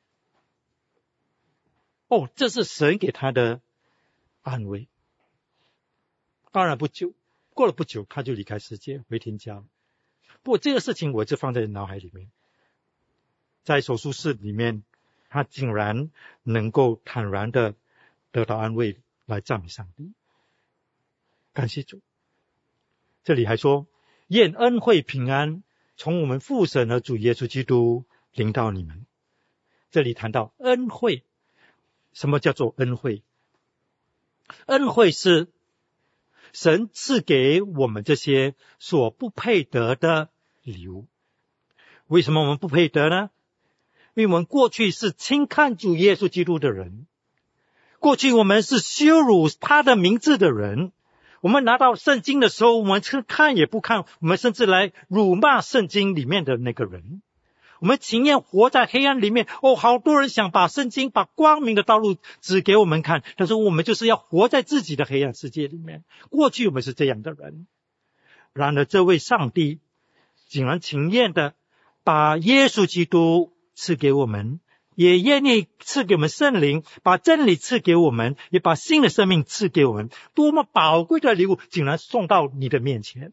这是神给他的安慰。当然过了不久他就离开世界回天家了。不过这个事情我就放在脑海里面，在手术室里面，他竟然能够坦然的得到安慰，来赞美上帝。感谢主。这里还说，愿恩惠平安从我们父神和主耶稣基督临到你们。这里谈到恩惠，什么叫做恩惠？恩惠是神赐给我们这些所不配得的礼物。为什么我们不配得呢？因为我们过去是轻看主耶稣基督的人，过去我们是羞辱他的名字的人，我们拿到圣经的时候，我们看也不看，我们甚至来辱骂圣经里面的那个人。我们情愿活在黑暗里面，好多人想把圣经把光明的道路指给我们看，但是我们就是要活在自己的黑暗世界里面。过去我们是这样的人，然而这位上帝竟然情愿的把耶稣基督赐给我们，也愿意赐给我们圣灵，把真理赐给我们，也把新的生命赐给我们。多么宝贵的礼物竟然送到你的面前。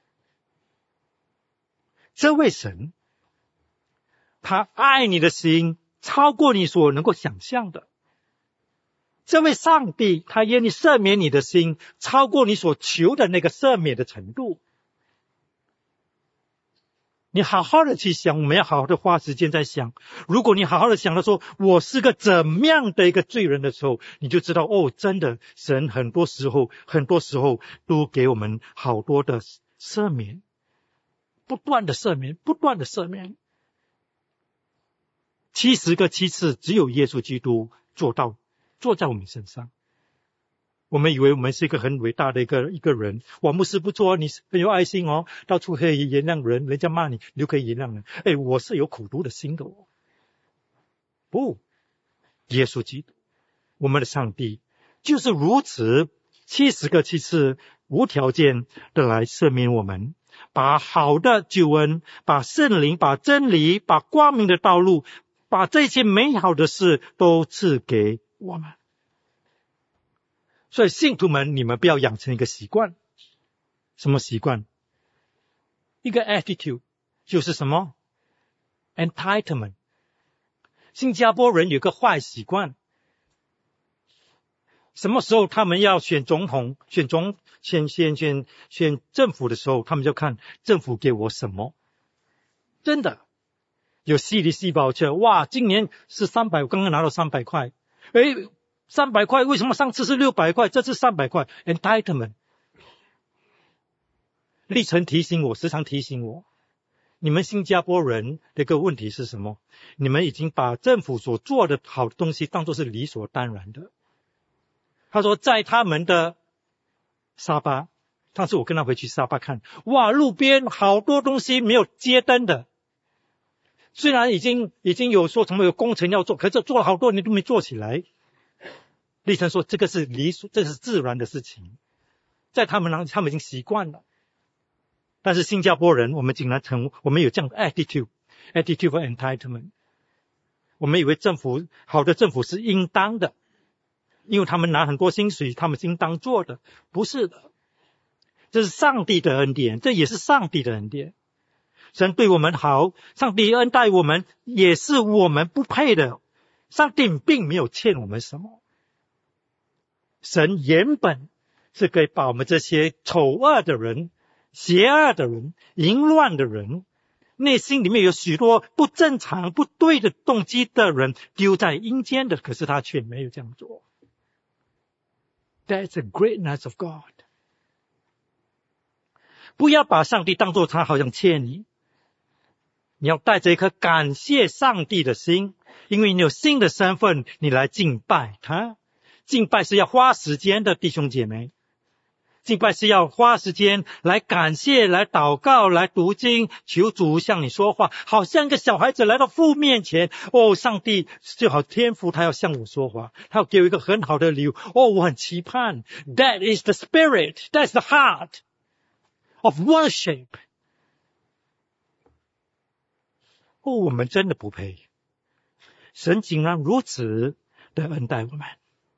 这位神，他爱你的心超过你所能够想象的。这位上帝，他愿意赦免你的心超过你所求的那个赦免的程度。你好好的去想，我们要好好的花时间在想。如果你好好的想到说我是个怎么样的一个罪人的时候，你就知道真的神很多时候都给我们好多的赦免，不断的赦免。70个7次只有耶稣基督坐在我们身上。我们以为我们是一个很伟大的一个人，牧师不错，你很有爱心到处可以原谅人，人家骂你就可以原谅人。我是有苦毒的心的不，耶稣基督我们的上帝就是如此70个7次无条件的来赦免我们，把好的救恩，把圣灵，把真理，把光明的道路，把这些美好的事都赐给我们。所以信徒们，你们不要养成一个习惯。什么习惯？一个 attitude， 就是什么？ entitlement。 新加坡人有个坏习惯，什么时候他们要选总统，选政府的时候，他们就看政府给我什么。真的有稀里细胞车，今年是300，我刚刚拿到300块，300块，为什么上次是600块，这次300块 ？entitlement。 历程时常提醒我，你们新加坡人的一个问题是什么？你们已经把政府所做的好的东西当作是理所当然的。他说在他们的沙巴，上次我跟他回去沙巴看，路边好多东西没有街灯的， 虽然已经有说什么有工程要做，可是做了好多年都没做起来。立成说这个是这是自然的事情，在他们已经习惯了。但是新加坡人我们有这样的 attitude for entitlement， 我们以为好的政府是应当的，因为他们拿很多薪水，他们是应当做的。不是的，这是上帝的恩典，这也是上帝的恩典。神对我们好，上帝恩待我们，也是我们不配的。上帝并没有欠我们什么。神原本是可以把我们这些丑恶的人、邪恶的人、淫乱的人，内心里面有许多不正常、不对的动机的人丢在阴间的，可是他却没有这样做。That's the greatness of God。 不要把上帝当作他好像欠你，你要带着一颗感谢上帝的心，因为你有新的身份，你来敬拜他。敬拜是要花时间的，弟兄姐妹。敬拜是要花时间来感谢，来祷告，来读经，求主向你说话，好像一个小孩子来到父面前。上帝就好天父，他要向我说话，他要给我一个很好的礼物。我很期盼。That is the spirit, that's the heart of worship。我们真的不配，神竟然如此的恩待我们，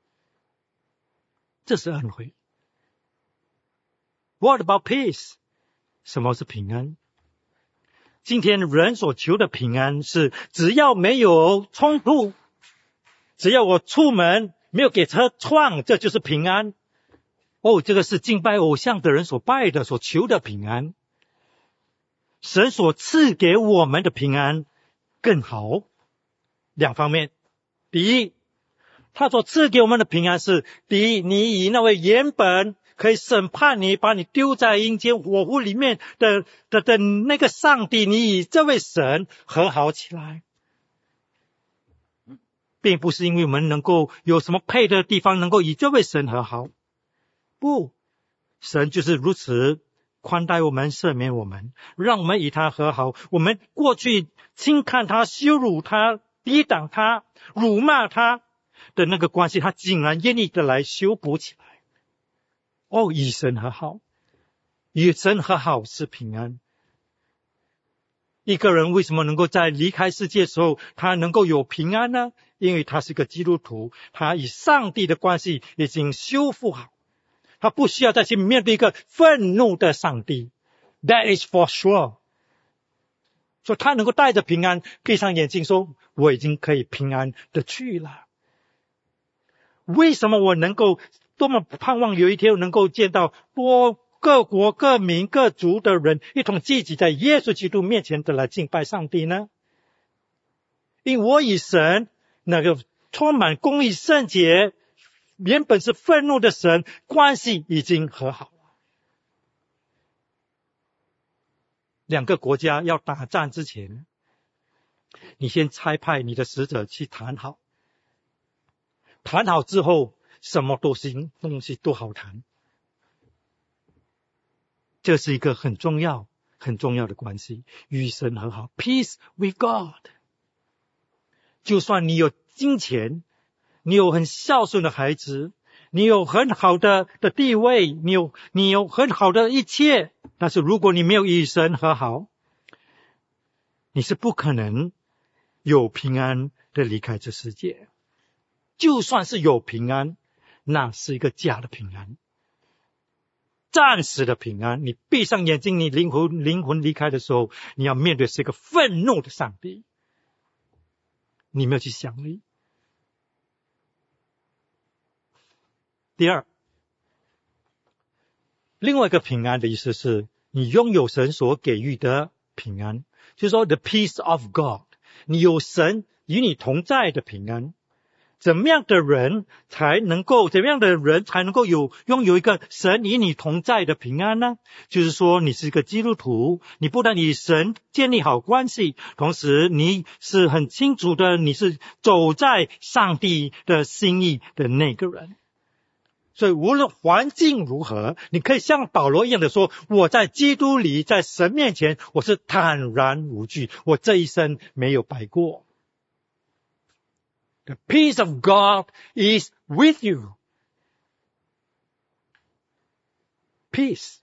这是恩惠。What about peace？ 什么是平安？今天人所求的平安是，只要没有冲突，只要我出门没有给车撞，这就是平安。这个是敬拜偶像的人所拜的、所求的平安。神所赐给我们的平安更好，两方面。第一，他所赐给我们的平安是，第一，你以那位原本可以审判你，把你丢在阴间火湖里面的那个上帝，你以这位神和好起来，并不是因为我们能够有什么配的地方能够以这位神和好，不，神就是如此宽待我们，赦免我们，让我们与他和好。我们过去轻看他、羞辱他、抵挡他、辱骂他的那个关系，他竟然愿意的来修补起来。与神和好，与神和好是平安。一个人为什么能够在离开世界的时候他能够有平安呢？因为他是个基督徒，他与上帝的关系已经修复好，他不需要再去面对一个愤怒的上帝。 That is for sure。 所以他能够带着平安闭上眼睛说，我已经可以平安的去了。为什么我能够多么盼望有一天能够见到各国各民各族的人一同聚集在耶稣基督面前的来敬拜上帝呢？因为我与神那个充满公义圣洁原本是愤怒的神关系已经和好了。两个国家要打仗之前，你先差派你的使者去谈好，谈好之后什么东西都好谈。这是一个很重要的关系，与神和好， Peace with God。 就算你有金钱，你有很孝顺的孩子，你有很好的地位，你有很好的一切，但是如果你没有与神和好，你是不可能有平安的离开这世界。就算是有平安，那是一个假的平安，暂时的平安。你闭上眼睛，你灵魂离开的时候，你要面对是一个愤怒的上帝，你没有去想你。第二，另外一个平安的意思是你拥有神所给予的平安，就是说 the peace of God， 你有神与你同在的平安。怎么样的人才能够拥有一个神与你同在的平安呢？就是说你是一个基督徒，你不但与神建立好关系，同时你是很清楚的，你是走在上帝的心意的那个人。 所以无论环境如何，你可以像保罗一样的说，我在基督里，在神面前，我是坦然无惧，我这一生没有白过。The peace of God is with you. Peace.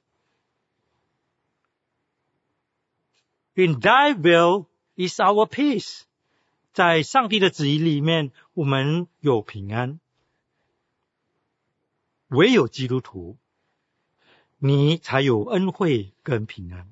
In thy will is our peace. 在上帝的旨意里面，我们有平安。唯有基督徒，你才有恩惠跟平安。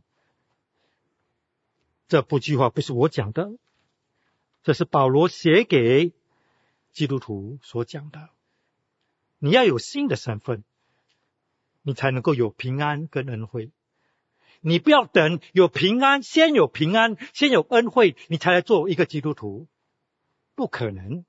这不句话不是我讲的，这是保罗写给基督徒所讲的。你要有新的身份，你才能够有平安跟恩惠。你不要等有平安，先有平安，先有恩惠，你才来做一个基督徒，不可能。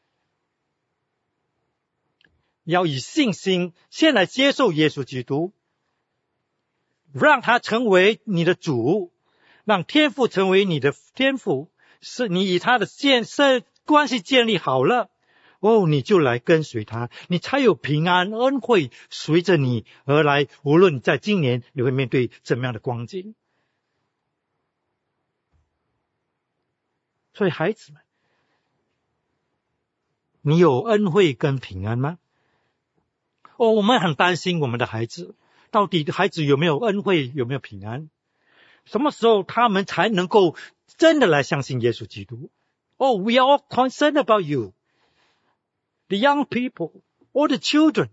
要以信心先来接受耶稣基督，让他成为你的主，让天父成为你的天父，是你以他的关系建立好了，你就来跟随他，你才有平安恩惠随着你而来，无论在今年你会面对怎么样的光景。所以孩子们，你有恩惠跟平安吗？我们很担心我们的孩子，到底孩子有没有恩惠，有没有平安？什么时候他们才能够真的来相信耶稣基督？We are all concerned about you, the young people, or the children.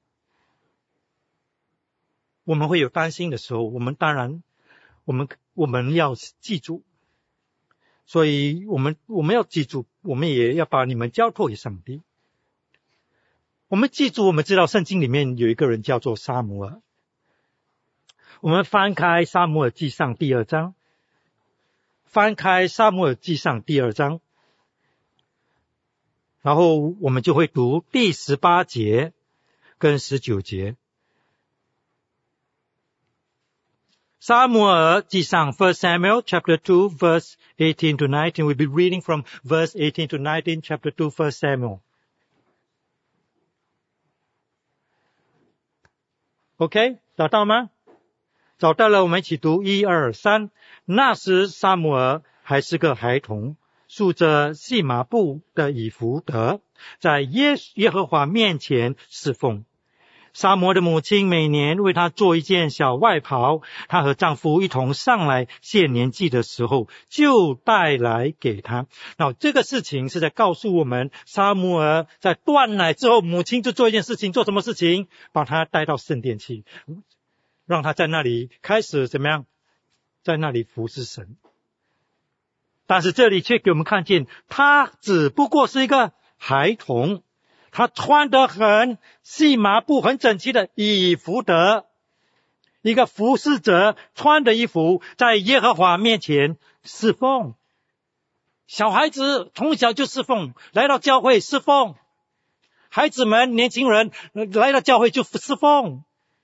我们会有担心的时候，我们当然我们要记住，所以我们要记住，我们也要把你们交托给上帝。我们记住，我们知道圣经里面有一个人叫做撒母耳。我们翻开撒母耳记上第2章，翻开撒母耳记上第2章，然后我们就会读第18节跟19节。撒母耳记上 1 Samuel chapter 2 verse 18 to 19. We'll be reading from verse 18 to 19 chapter 2 1 Samuel.OK， 找到吗？找到了，我们一起读1、2、3。那时撒母耳还是个孩童，束着细麻布的以弗得，在耶和华面前侍奉。撒母耳的母亲每年为他做一件小外袍，她和丈夫一同上来献年祭的时候，就带来给他。那这个事情是在告诉我们，撒母耳在断奶之后，母亲就做一件事情，做什么事情？把他带到圣殿去，让他在那里开始怎么样？在那里服侍神。但是这里却给我们看见，他只不过是一个孩童，他穿得很细麻布很整齐的以弗得，一个服侍者穿的衣服，在耶和华面前侍奉。小孩子从小就侍奉，来到教会侍奉，孩子们年轻人来到教会就侍奉。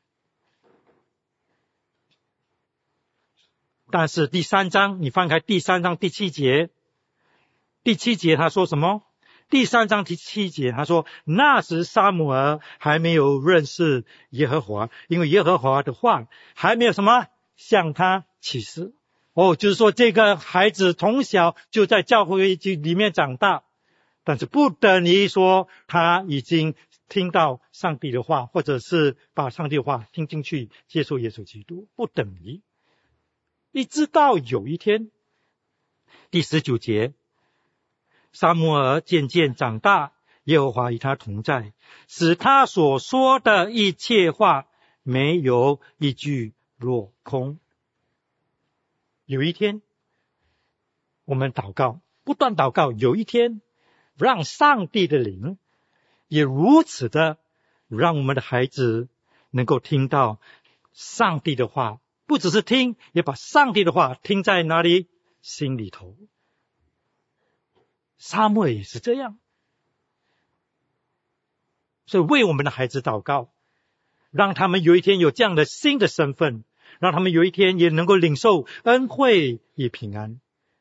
但是第3章，你翻开第3章第7节，第7节他说什么？第3章第7节他说，那时撒母耳还没有认识耶和华，因为耶和华的话还没有什么向他启示。就是说这个孩子从小就在教会里面长大，但是不等于说他已经听到上帝的话，或者是把上帝的话听进去，接受耶稣基督，不等于。一直到有一天，第19节，撒母耳渐渐长大，耶和华与他同在，使他所说的一切话没有一句落空。有一天，我们祷告，不断祷告，有一天让上帝的灵也如此的让我们的孩子能够听到上帝的话，不只是听，也把上帝的话听在哪里？心里头。撒母耳也是这样，所以为我们的孩子祷告，让他们有一天有这样的新的身份，让他们有一天也能够领受恩惠与平安。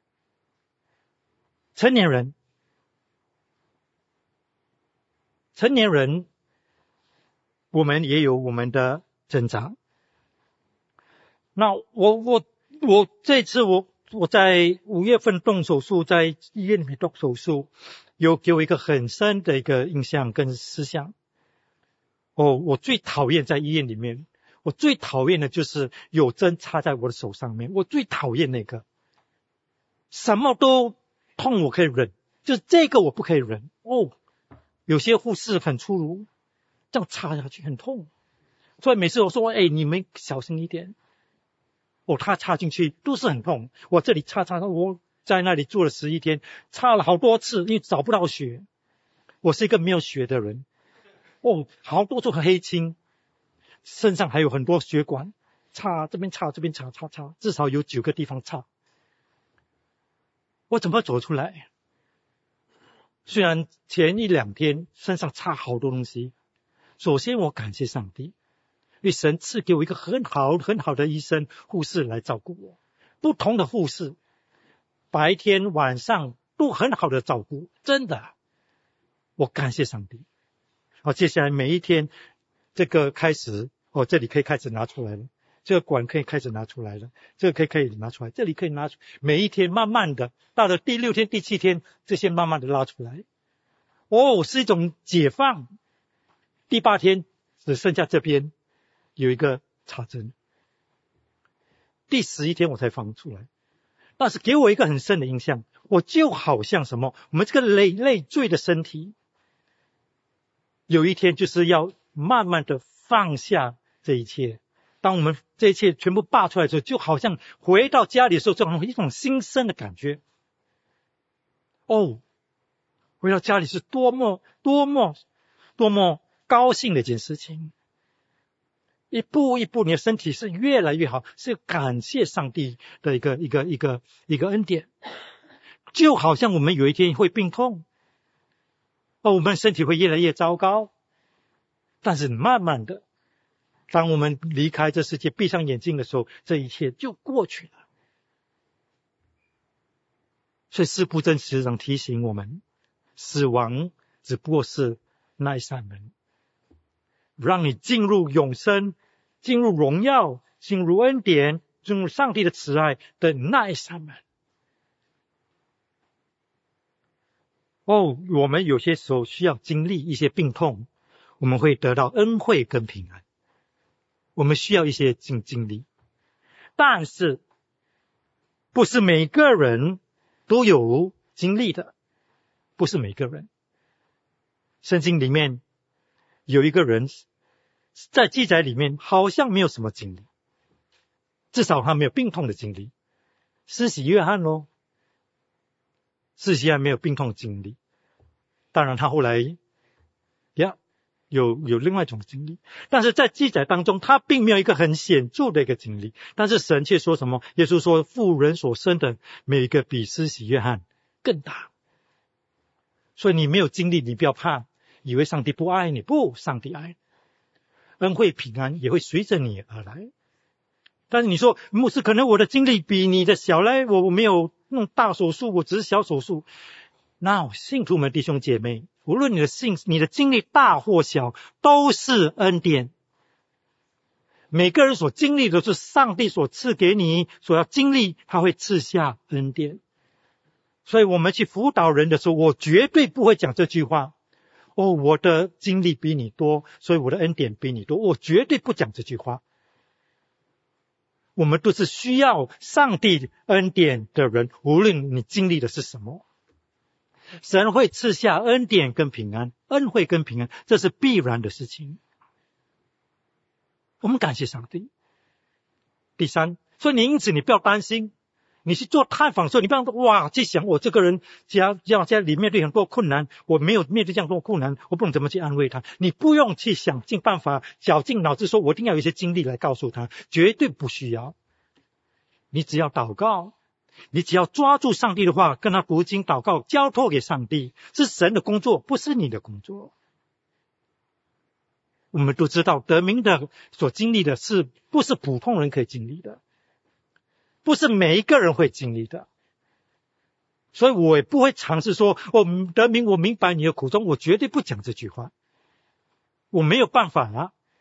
成年人， 我们也有我们的挣扎。那我这次我在5月份动手术，在医院里面动手术，有给我一个很深的一个印象跟思想。我最讨厌在医院里面，我最讨厌的就是有针插在我的手上面，我最讨厌那个。什么都痛我可以忍，就是这个我不可以忍。有些护士很粗鲁，这样插下去很痛，所以每次我说你们小心一点。他插进去都是很痛，我这里插，我在那里做了11天，插了好多次，因为找不到血。我是一个没有血的人，好多处很黑青，身上还有很多血管，插这边插这边插，至少有9个地方插。我怎么走出来？虽然前1-2天身上插好多东西，首先我感谢上帝，因为神赐给我一个很好的医生护士来照顾我，不同的护士白天晚上都很好的照顾，真的，我感谢上帝。接下来每一天这个开始，这里可以开始拿出来了，这个管可以开始拿出来了，这个可以拿出来，这里可以拿出，每一天慢慢的，到了第6天第7天，这些慢慢的拉出来，是一种解放。第8天只剩下这边有一个插针，第11天我才放出来。但是给我一个很深的印象，我就好像什么，我们这个累赘的身体，有一天就是要慢慢的放下这一切。当我们这一切全部拔出来的时候，就好像回到家里的时候，这种一种新生的感觉。回到家里是多么高兴的一件事情。一步一步你的身体是越来越好，是感谢上帝的一个恩典。就好像我们有一天会病痛，我们身体会越来越糟糕，但是慢慢的，当我们离开这世界闭上眼睛的时候，这一切就过去了。所以司布真时常提醒我们，死亡只不过是那一扇门，让你进入永生，进入荣耀，进入恩典，进入上帝的慈爱的那一扇门。我们有些时候需要经历一些病痛，我们会得到恩惠跟平安，我们需要一些经历，但是不是每个人都有经历的，不是每个人。圣经里面有一个人在记载里面好像没有什么经历，至少他没有病痛的经历，施洗约翰咯。施洗约翰没有病痛的经历，当然他后来有另外一种经历，但是在记载当中他并没有一个很显著的一个经历。但是神却说什么？耶稣说妇人所生的没有一个比施洗约翰更大。所以你没有经历，你不要怕，以为上帝不爱你，不，上帝爱你，恩惠平安也会随着你而来。但是你说牧师，可能我的经历比你的小嘞，我没有弄大手术，我只是小手术。那信徒们弟兄姐妹，无论你的经历大或小，都是恩典。每个人所经历的是上帝所赐给你所要经历，他会赐下恩典。所以我们去辅导人的时候，我绝对不会讲这句话，我的经历比你多，所以我的恩典比你多，我绝对不讲这句话。我们都是需要上帝恩典的人，无论你经历的是什么，神会赐下恩典跟平安，恩惠跟平安，这是必然的事情。我们感谢上帝。第三，所以因此你不要担心，你去做探访的时候，你不要去想我这个人家里面对很多困难，我没有面对这样多困难，我不懂怎么去安慰他。你不用去想尽办法绞尽脑汁说我一定要有一些经历来告诉他，绝对不需要。你只要祷告，你只要抓住上帝的话，跟他读经祷告，交托给上帝，是神的工作，不是你的工作。我们都知道得名的所经历的是不是普通人可以经历的，不是每一个人会经历的。所以我也不会尝试说得名我明白你的苦衷，我绝对不讲这句话，我没有办法啊。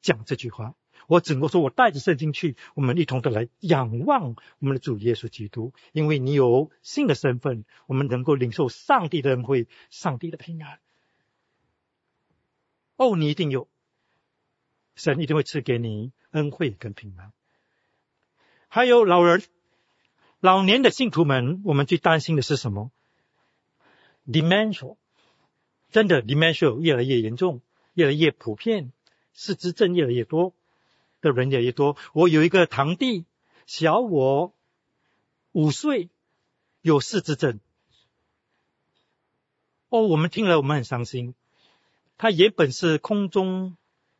讲这句话。我只能够说，我带着圣经去，我们一同的来仰望我们的主耶稣基督，因为你有新的身份，我们能够领受上帝的恩惠，上帝的平安。你一定有，神一定会赐给你恩惠跟平安。还有老年的信徒们，我们最担心的是什么？ dementia， 真的 dementia 越来越严重，越来越普遍，失智症越来越多的人越来越多。我有一个堂弟，小我5岁，有失智症。我们听了我们很伤心。他原本是空中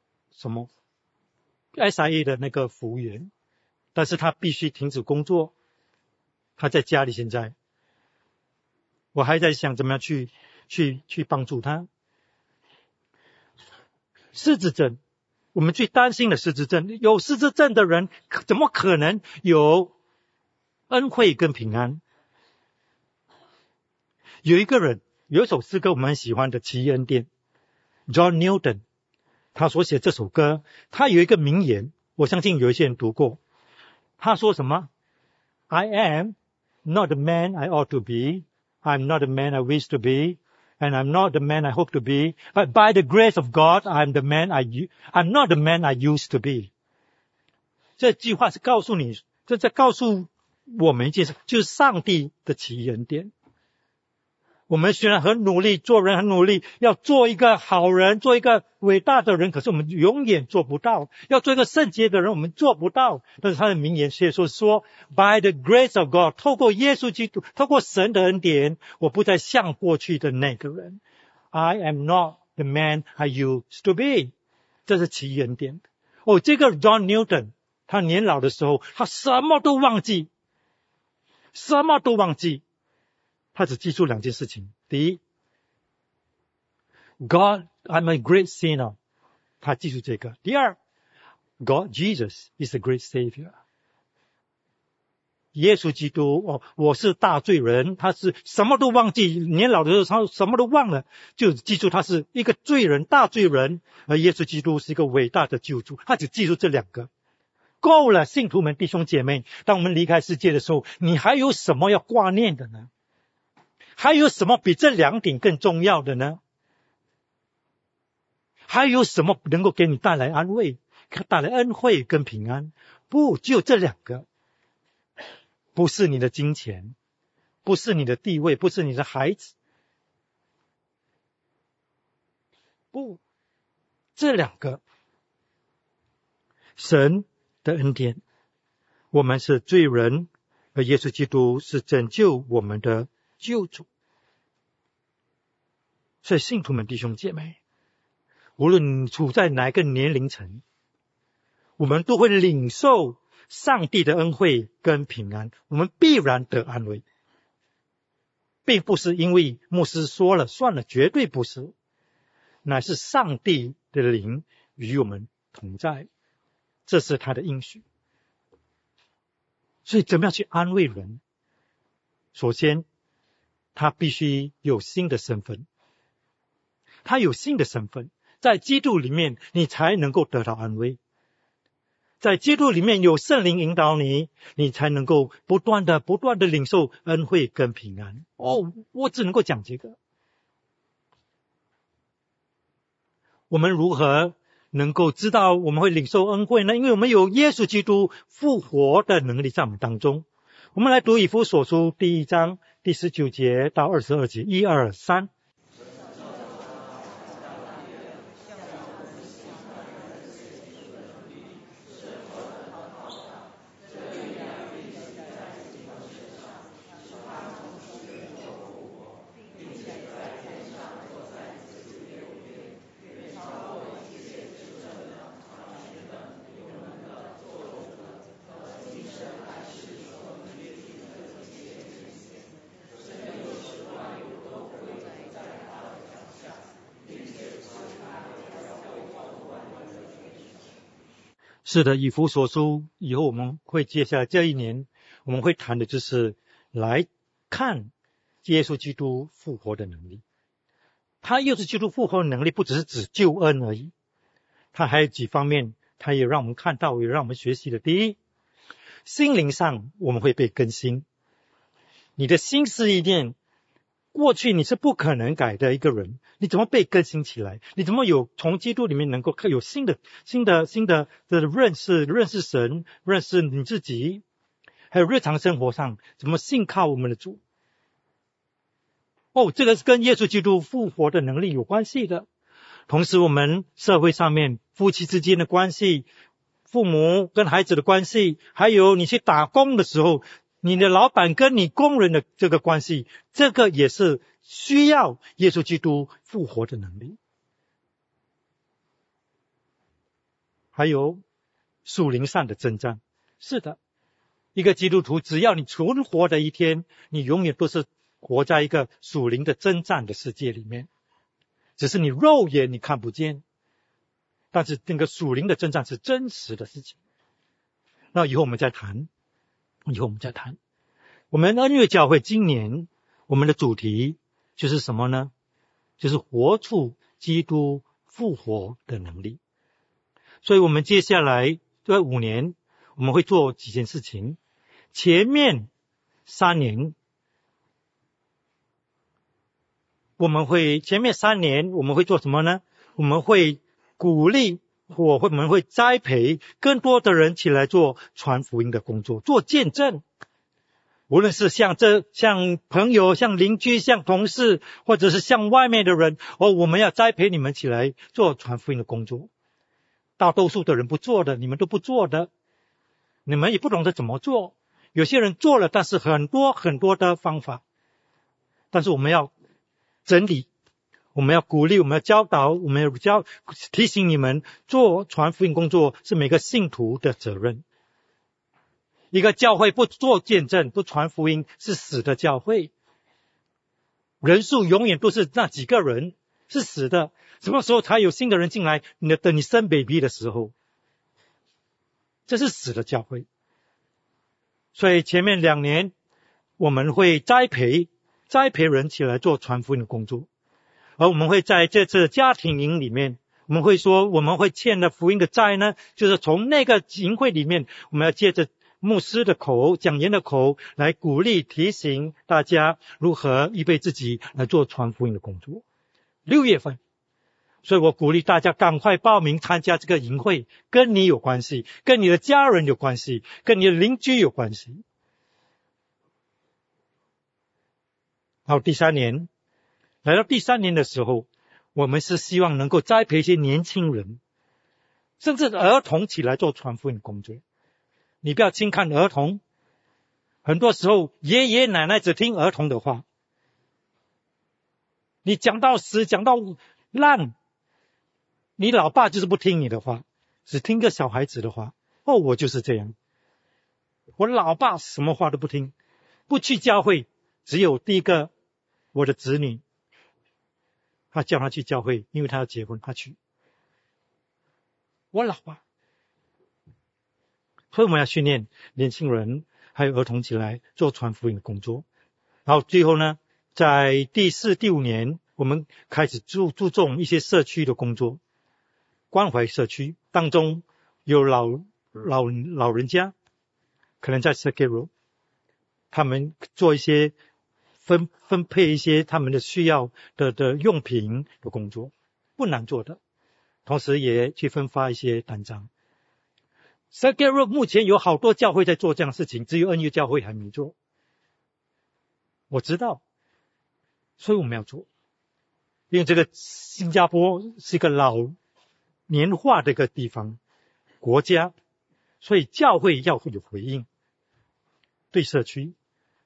SIA 的那个服务员，但是他必须停止工作，他在家里。现在我还在想怎么样去帮助他。失智症，我们最担心的失智症，有失智症的人怎么可能有恩惠跟平安？有一首诗歌我们很喜欢的，奇恩典， John Newton 他所写这首歌，他有一个名言，我相信有一些人读过。他说什么？ I am not the man I ought to be, I'm not the man I wish to be, and I'm not the man I hope to be, but by the grace of God, I'm not the man I used to be. 这句话是告诉你，这在告诉我们一件事，就是上帝的奇恩典。我们虽然很努力，做人很努力，要做一个好人，做一个伟大的人，可是我们永远做不到。要做一个圣洁的人，我们做不到。但是他的名言却说 By the grace of God， 透过耶稣基督，透过神的恩典，我不再像过去的那个人。 I am not the man I used to be。 这是奇恩典。这个 John Newton 他年老的时候，他什么都忘记，他只记住2件事情。第一， God, I'm a great sinner， 他记住这个。第二， God, Jesus is a great savior， 耶稣基督我是大罪人，他是什么都忘记，年老的时候他什么都忘了，就记住他是一个罪人，大罪人，而耶稣基督是一个伟大的救主，他只记住这2个。够了，信徒们弟兄姐妹，当我们离开世界的时候，你还有什么要挂念的呢？还有什么比这2点更重要的呢？还有什么能够给你带来安慰，带来恩惠跟平安？不，只有这2个。不是你的金钱，不是你的地位，不是你的孩子，不，这2个。神的恩典，我们是罪人，而耶稣基督是拯救我们的救主。所以信徒们弟兄姐妹，无论你处在哪个年龄层，我们都会领受上帝的恩惠跟平安，我们必然得安慰，并不是因为牧师说了算了，绝对不是，乃是上帝的灵与我们同在，这是他的应许。所以怎么样去安慰人？首先他必须有新的身份，他有新的身份，在基督里面你才能够得到安慰，在基督里面有圣灵引导你，你才能够不断的领受恩惠跟平安。我只能够讲这个。我们如何能够知道我们会领受恩惠呢？因为我们有耶稣基督复活的能力在我们当中。我们来读以弗所书第1章第19节到22节，1、2、3。是的，以弗所书以后我们会接下来这1年我们会谈的就是来看耶稣基督复活的能力。他耶稣基督复活的能力不只是指救恩而已， 他还有几方面，他也让我们看到，也让我们学习的。第一，心灵上我们会被更新。你的心思意念，过去你是不可能改的一个人，你怎么被更新起来？你怎么有从基督里面能够有新的认识神，认识你自己，还有日常生活上怎么信靠我们的主？这个是跟耶稣基督复活的能力有关系的。同时我们社会上面夫妻之间的关系，父母跟孩子的关系，还有你去打工的时候，你的老板跟你工人的这个关系，这个也是需要耶稣基督复活的能力。还有属灵上的征战。是的，一个基督徒只要你存活的一天，你永远都是活在一个属灵的征战的世界里面，只是你肉眼你看不见，但是那个属灵的征战是真实的事情。那以后我们再谈。我们恩约教会今年我们的主题就是什么呢？就是活出基督复活的能力。所以我们接下来这5年我们会做几件事情。前面3年我们会做什么呢？我们会鼓励我们会栽培更多的人起来做传福音的工作，做见证。无论是像朋友、像邻居、像同事，或者是像外面的人，我们要栽培你们起来做传福音的工作。大多数的人不做的，你们都不做的，你们也不懂得怎么做。有些人做了，但是很多的方法。但是我们要整理，我们要鼓励，我们要教导，我们要提醒你们，做传福音工作是每个信徒的责任。一个教会不做见证，不传福音，是死的教会。人数永远都是那几个人，是死的。什么时候才有新的人进来？等你生 baby 的时候，这是死的教会。所以前面2年我们会栽培人起来做传福音的工作。而我们会在这次家庭营里面，我们会说我们会欠了福音的债呢，就是从那个营会里面，我们要借着牧师的口、讲员的口来鼓励提醒大家如何预备自己来做传福音的工作。6月份，所以我鼓励大家赶快报名参加这个营会，跟你有关系，跟你的家人有关系，跟你的邻居有关系。好，来到第3年的时候，我们是希望能够栽培一些年轻人，甚至儿童起来做传福音工作。你不要轻看儿童，很多时候爷爷奶奶只听儿童的话，你讲到死讲到烂，你老爸就是不听你的话，只听个小孩子的话。我就是这样，我老爸什么话都不听，不去教会，只有第一个我的子女，他叫他去教会，因为他要结婚，他去。我老爸。所以我们要训练年轻人还有儿童起来做传福音的工作。然后最后呢，在第4、第5年，我们开始注重一些社区的工作，关怀社区当中有老人家，可能在 Circuit Road， 他们做一些分配一些他们的需要的用品的工作，不难做的，同时也去分发一些单张。Circuit Road 目前有好多教会在做这样的事情，只有恩约教会还没做。我知道，所以我们要做。因为这个新加坡是一个老年化的一个地方国家，所以教会要有回应，对社区。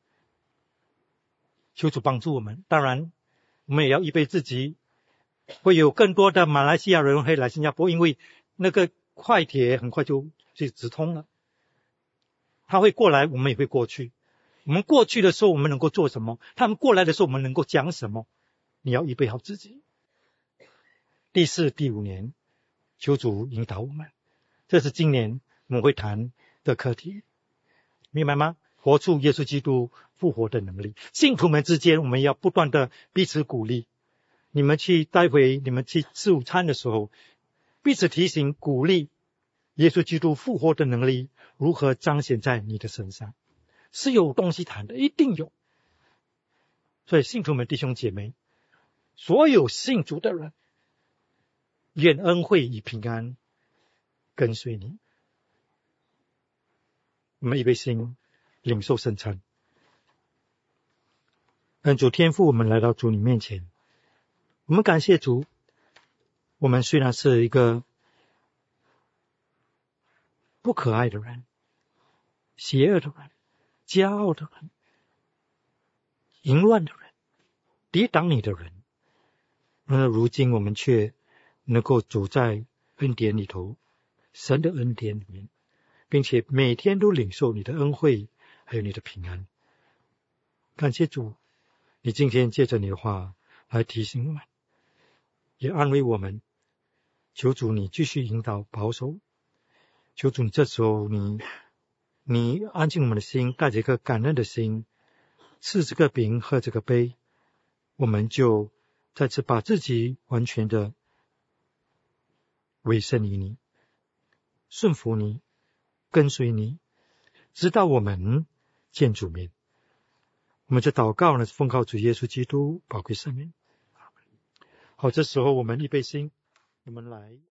求主帮助我们。当然我们也要预备自己，会有更多的马来西亚人会来新加坡，因为那个快铁很快就直通了，他会过来，我们也会过去。我们过去的时候我们能够做什么，他们过来的时候我们能够讲什么，你要预备好自己。第4、第5年求主引导我们，这是今年我们会谈的课题，明白吗？活出耶稣基督复活的能力。信徒们之间我们要不断的彼此鼓励。待会你们去吃午餐的时候， 彼此提醒鼓励，耶稣基督复活的能力如何彰显在你的身上，是有东西谈的，一定有。所以信徒们弟兄姐妹，所有信主的人，愿恩惠与平安跟随你。我们预备心领受圣餐。主天父，我们来到主你面前，我们感谢主，我们虽然是一个不可爱的人，邪恶的人，骄傲的人，淫乱的人，抵挡你的人，如今我们却能够走在恩典里头，神的恩典里面，并且每天都领受你的恩惠还有你的平安。感谢主，你今天借着你的话来提醒我们，也安慰我们。求主你继续引导保守，求主你这时候你安静我们的心，带着一颗感恩的心，吃这个饼喝这个杯，我们就再次把自己完全的委身于你，顺服你，跟随你，直到我们见主面。我们就祷告呢，奉靠主耶稣基督宝贵圣名。好，这时候我们预备心，我们来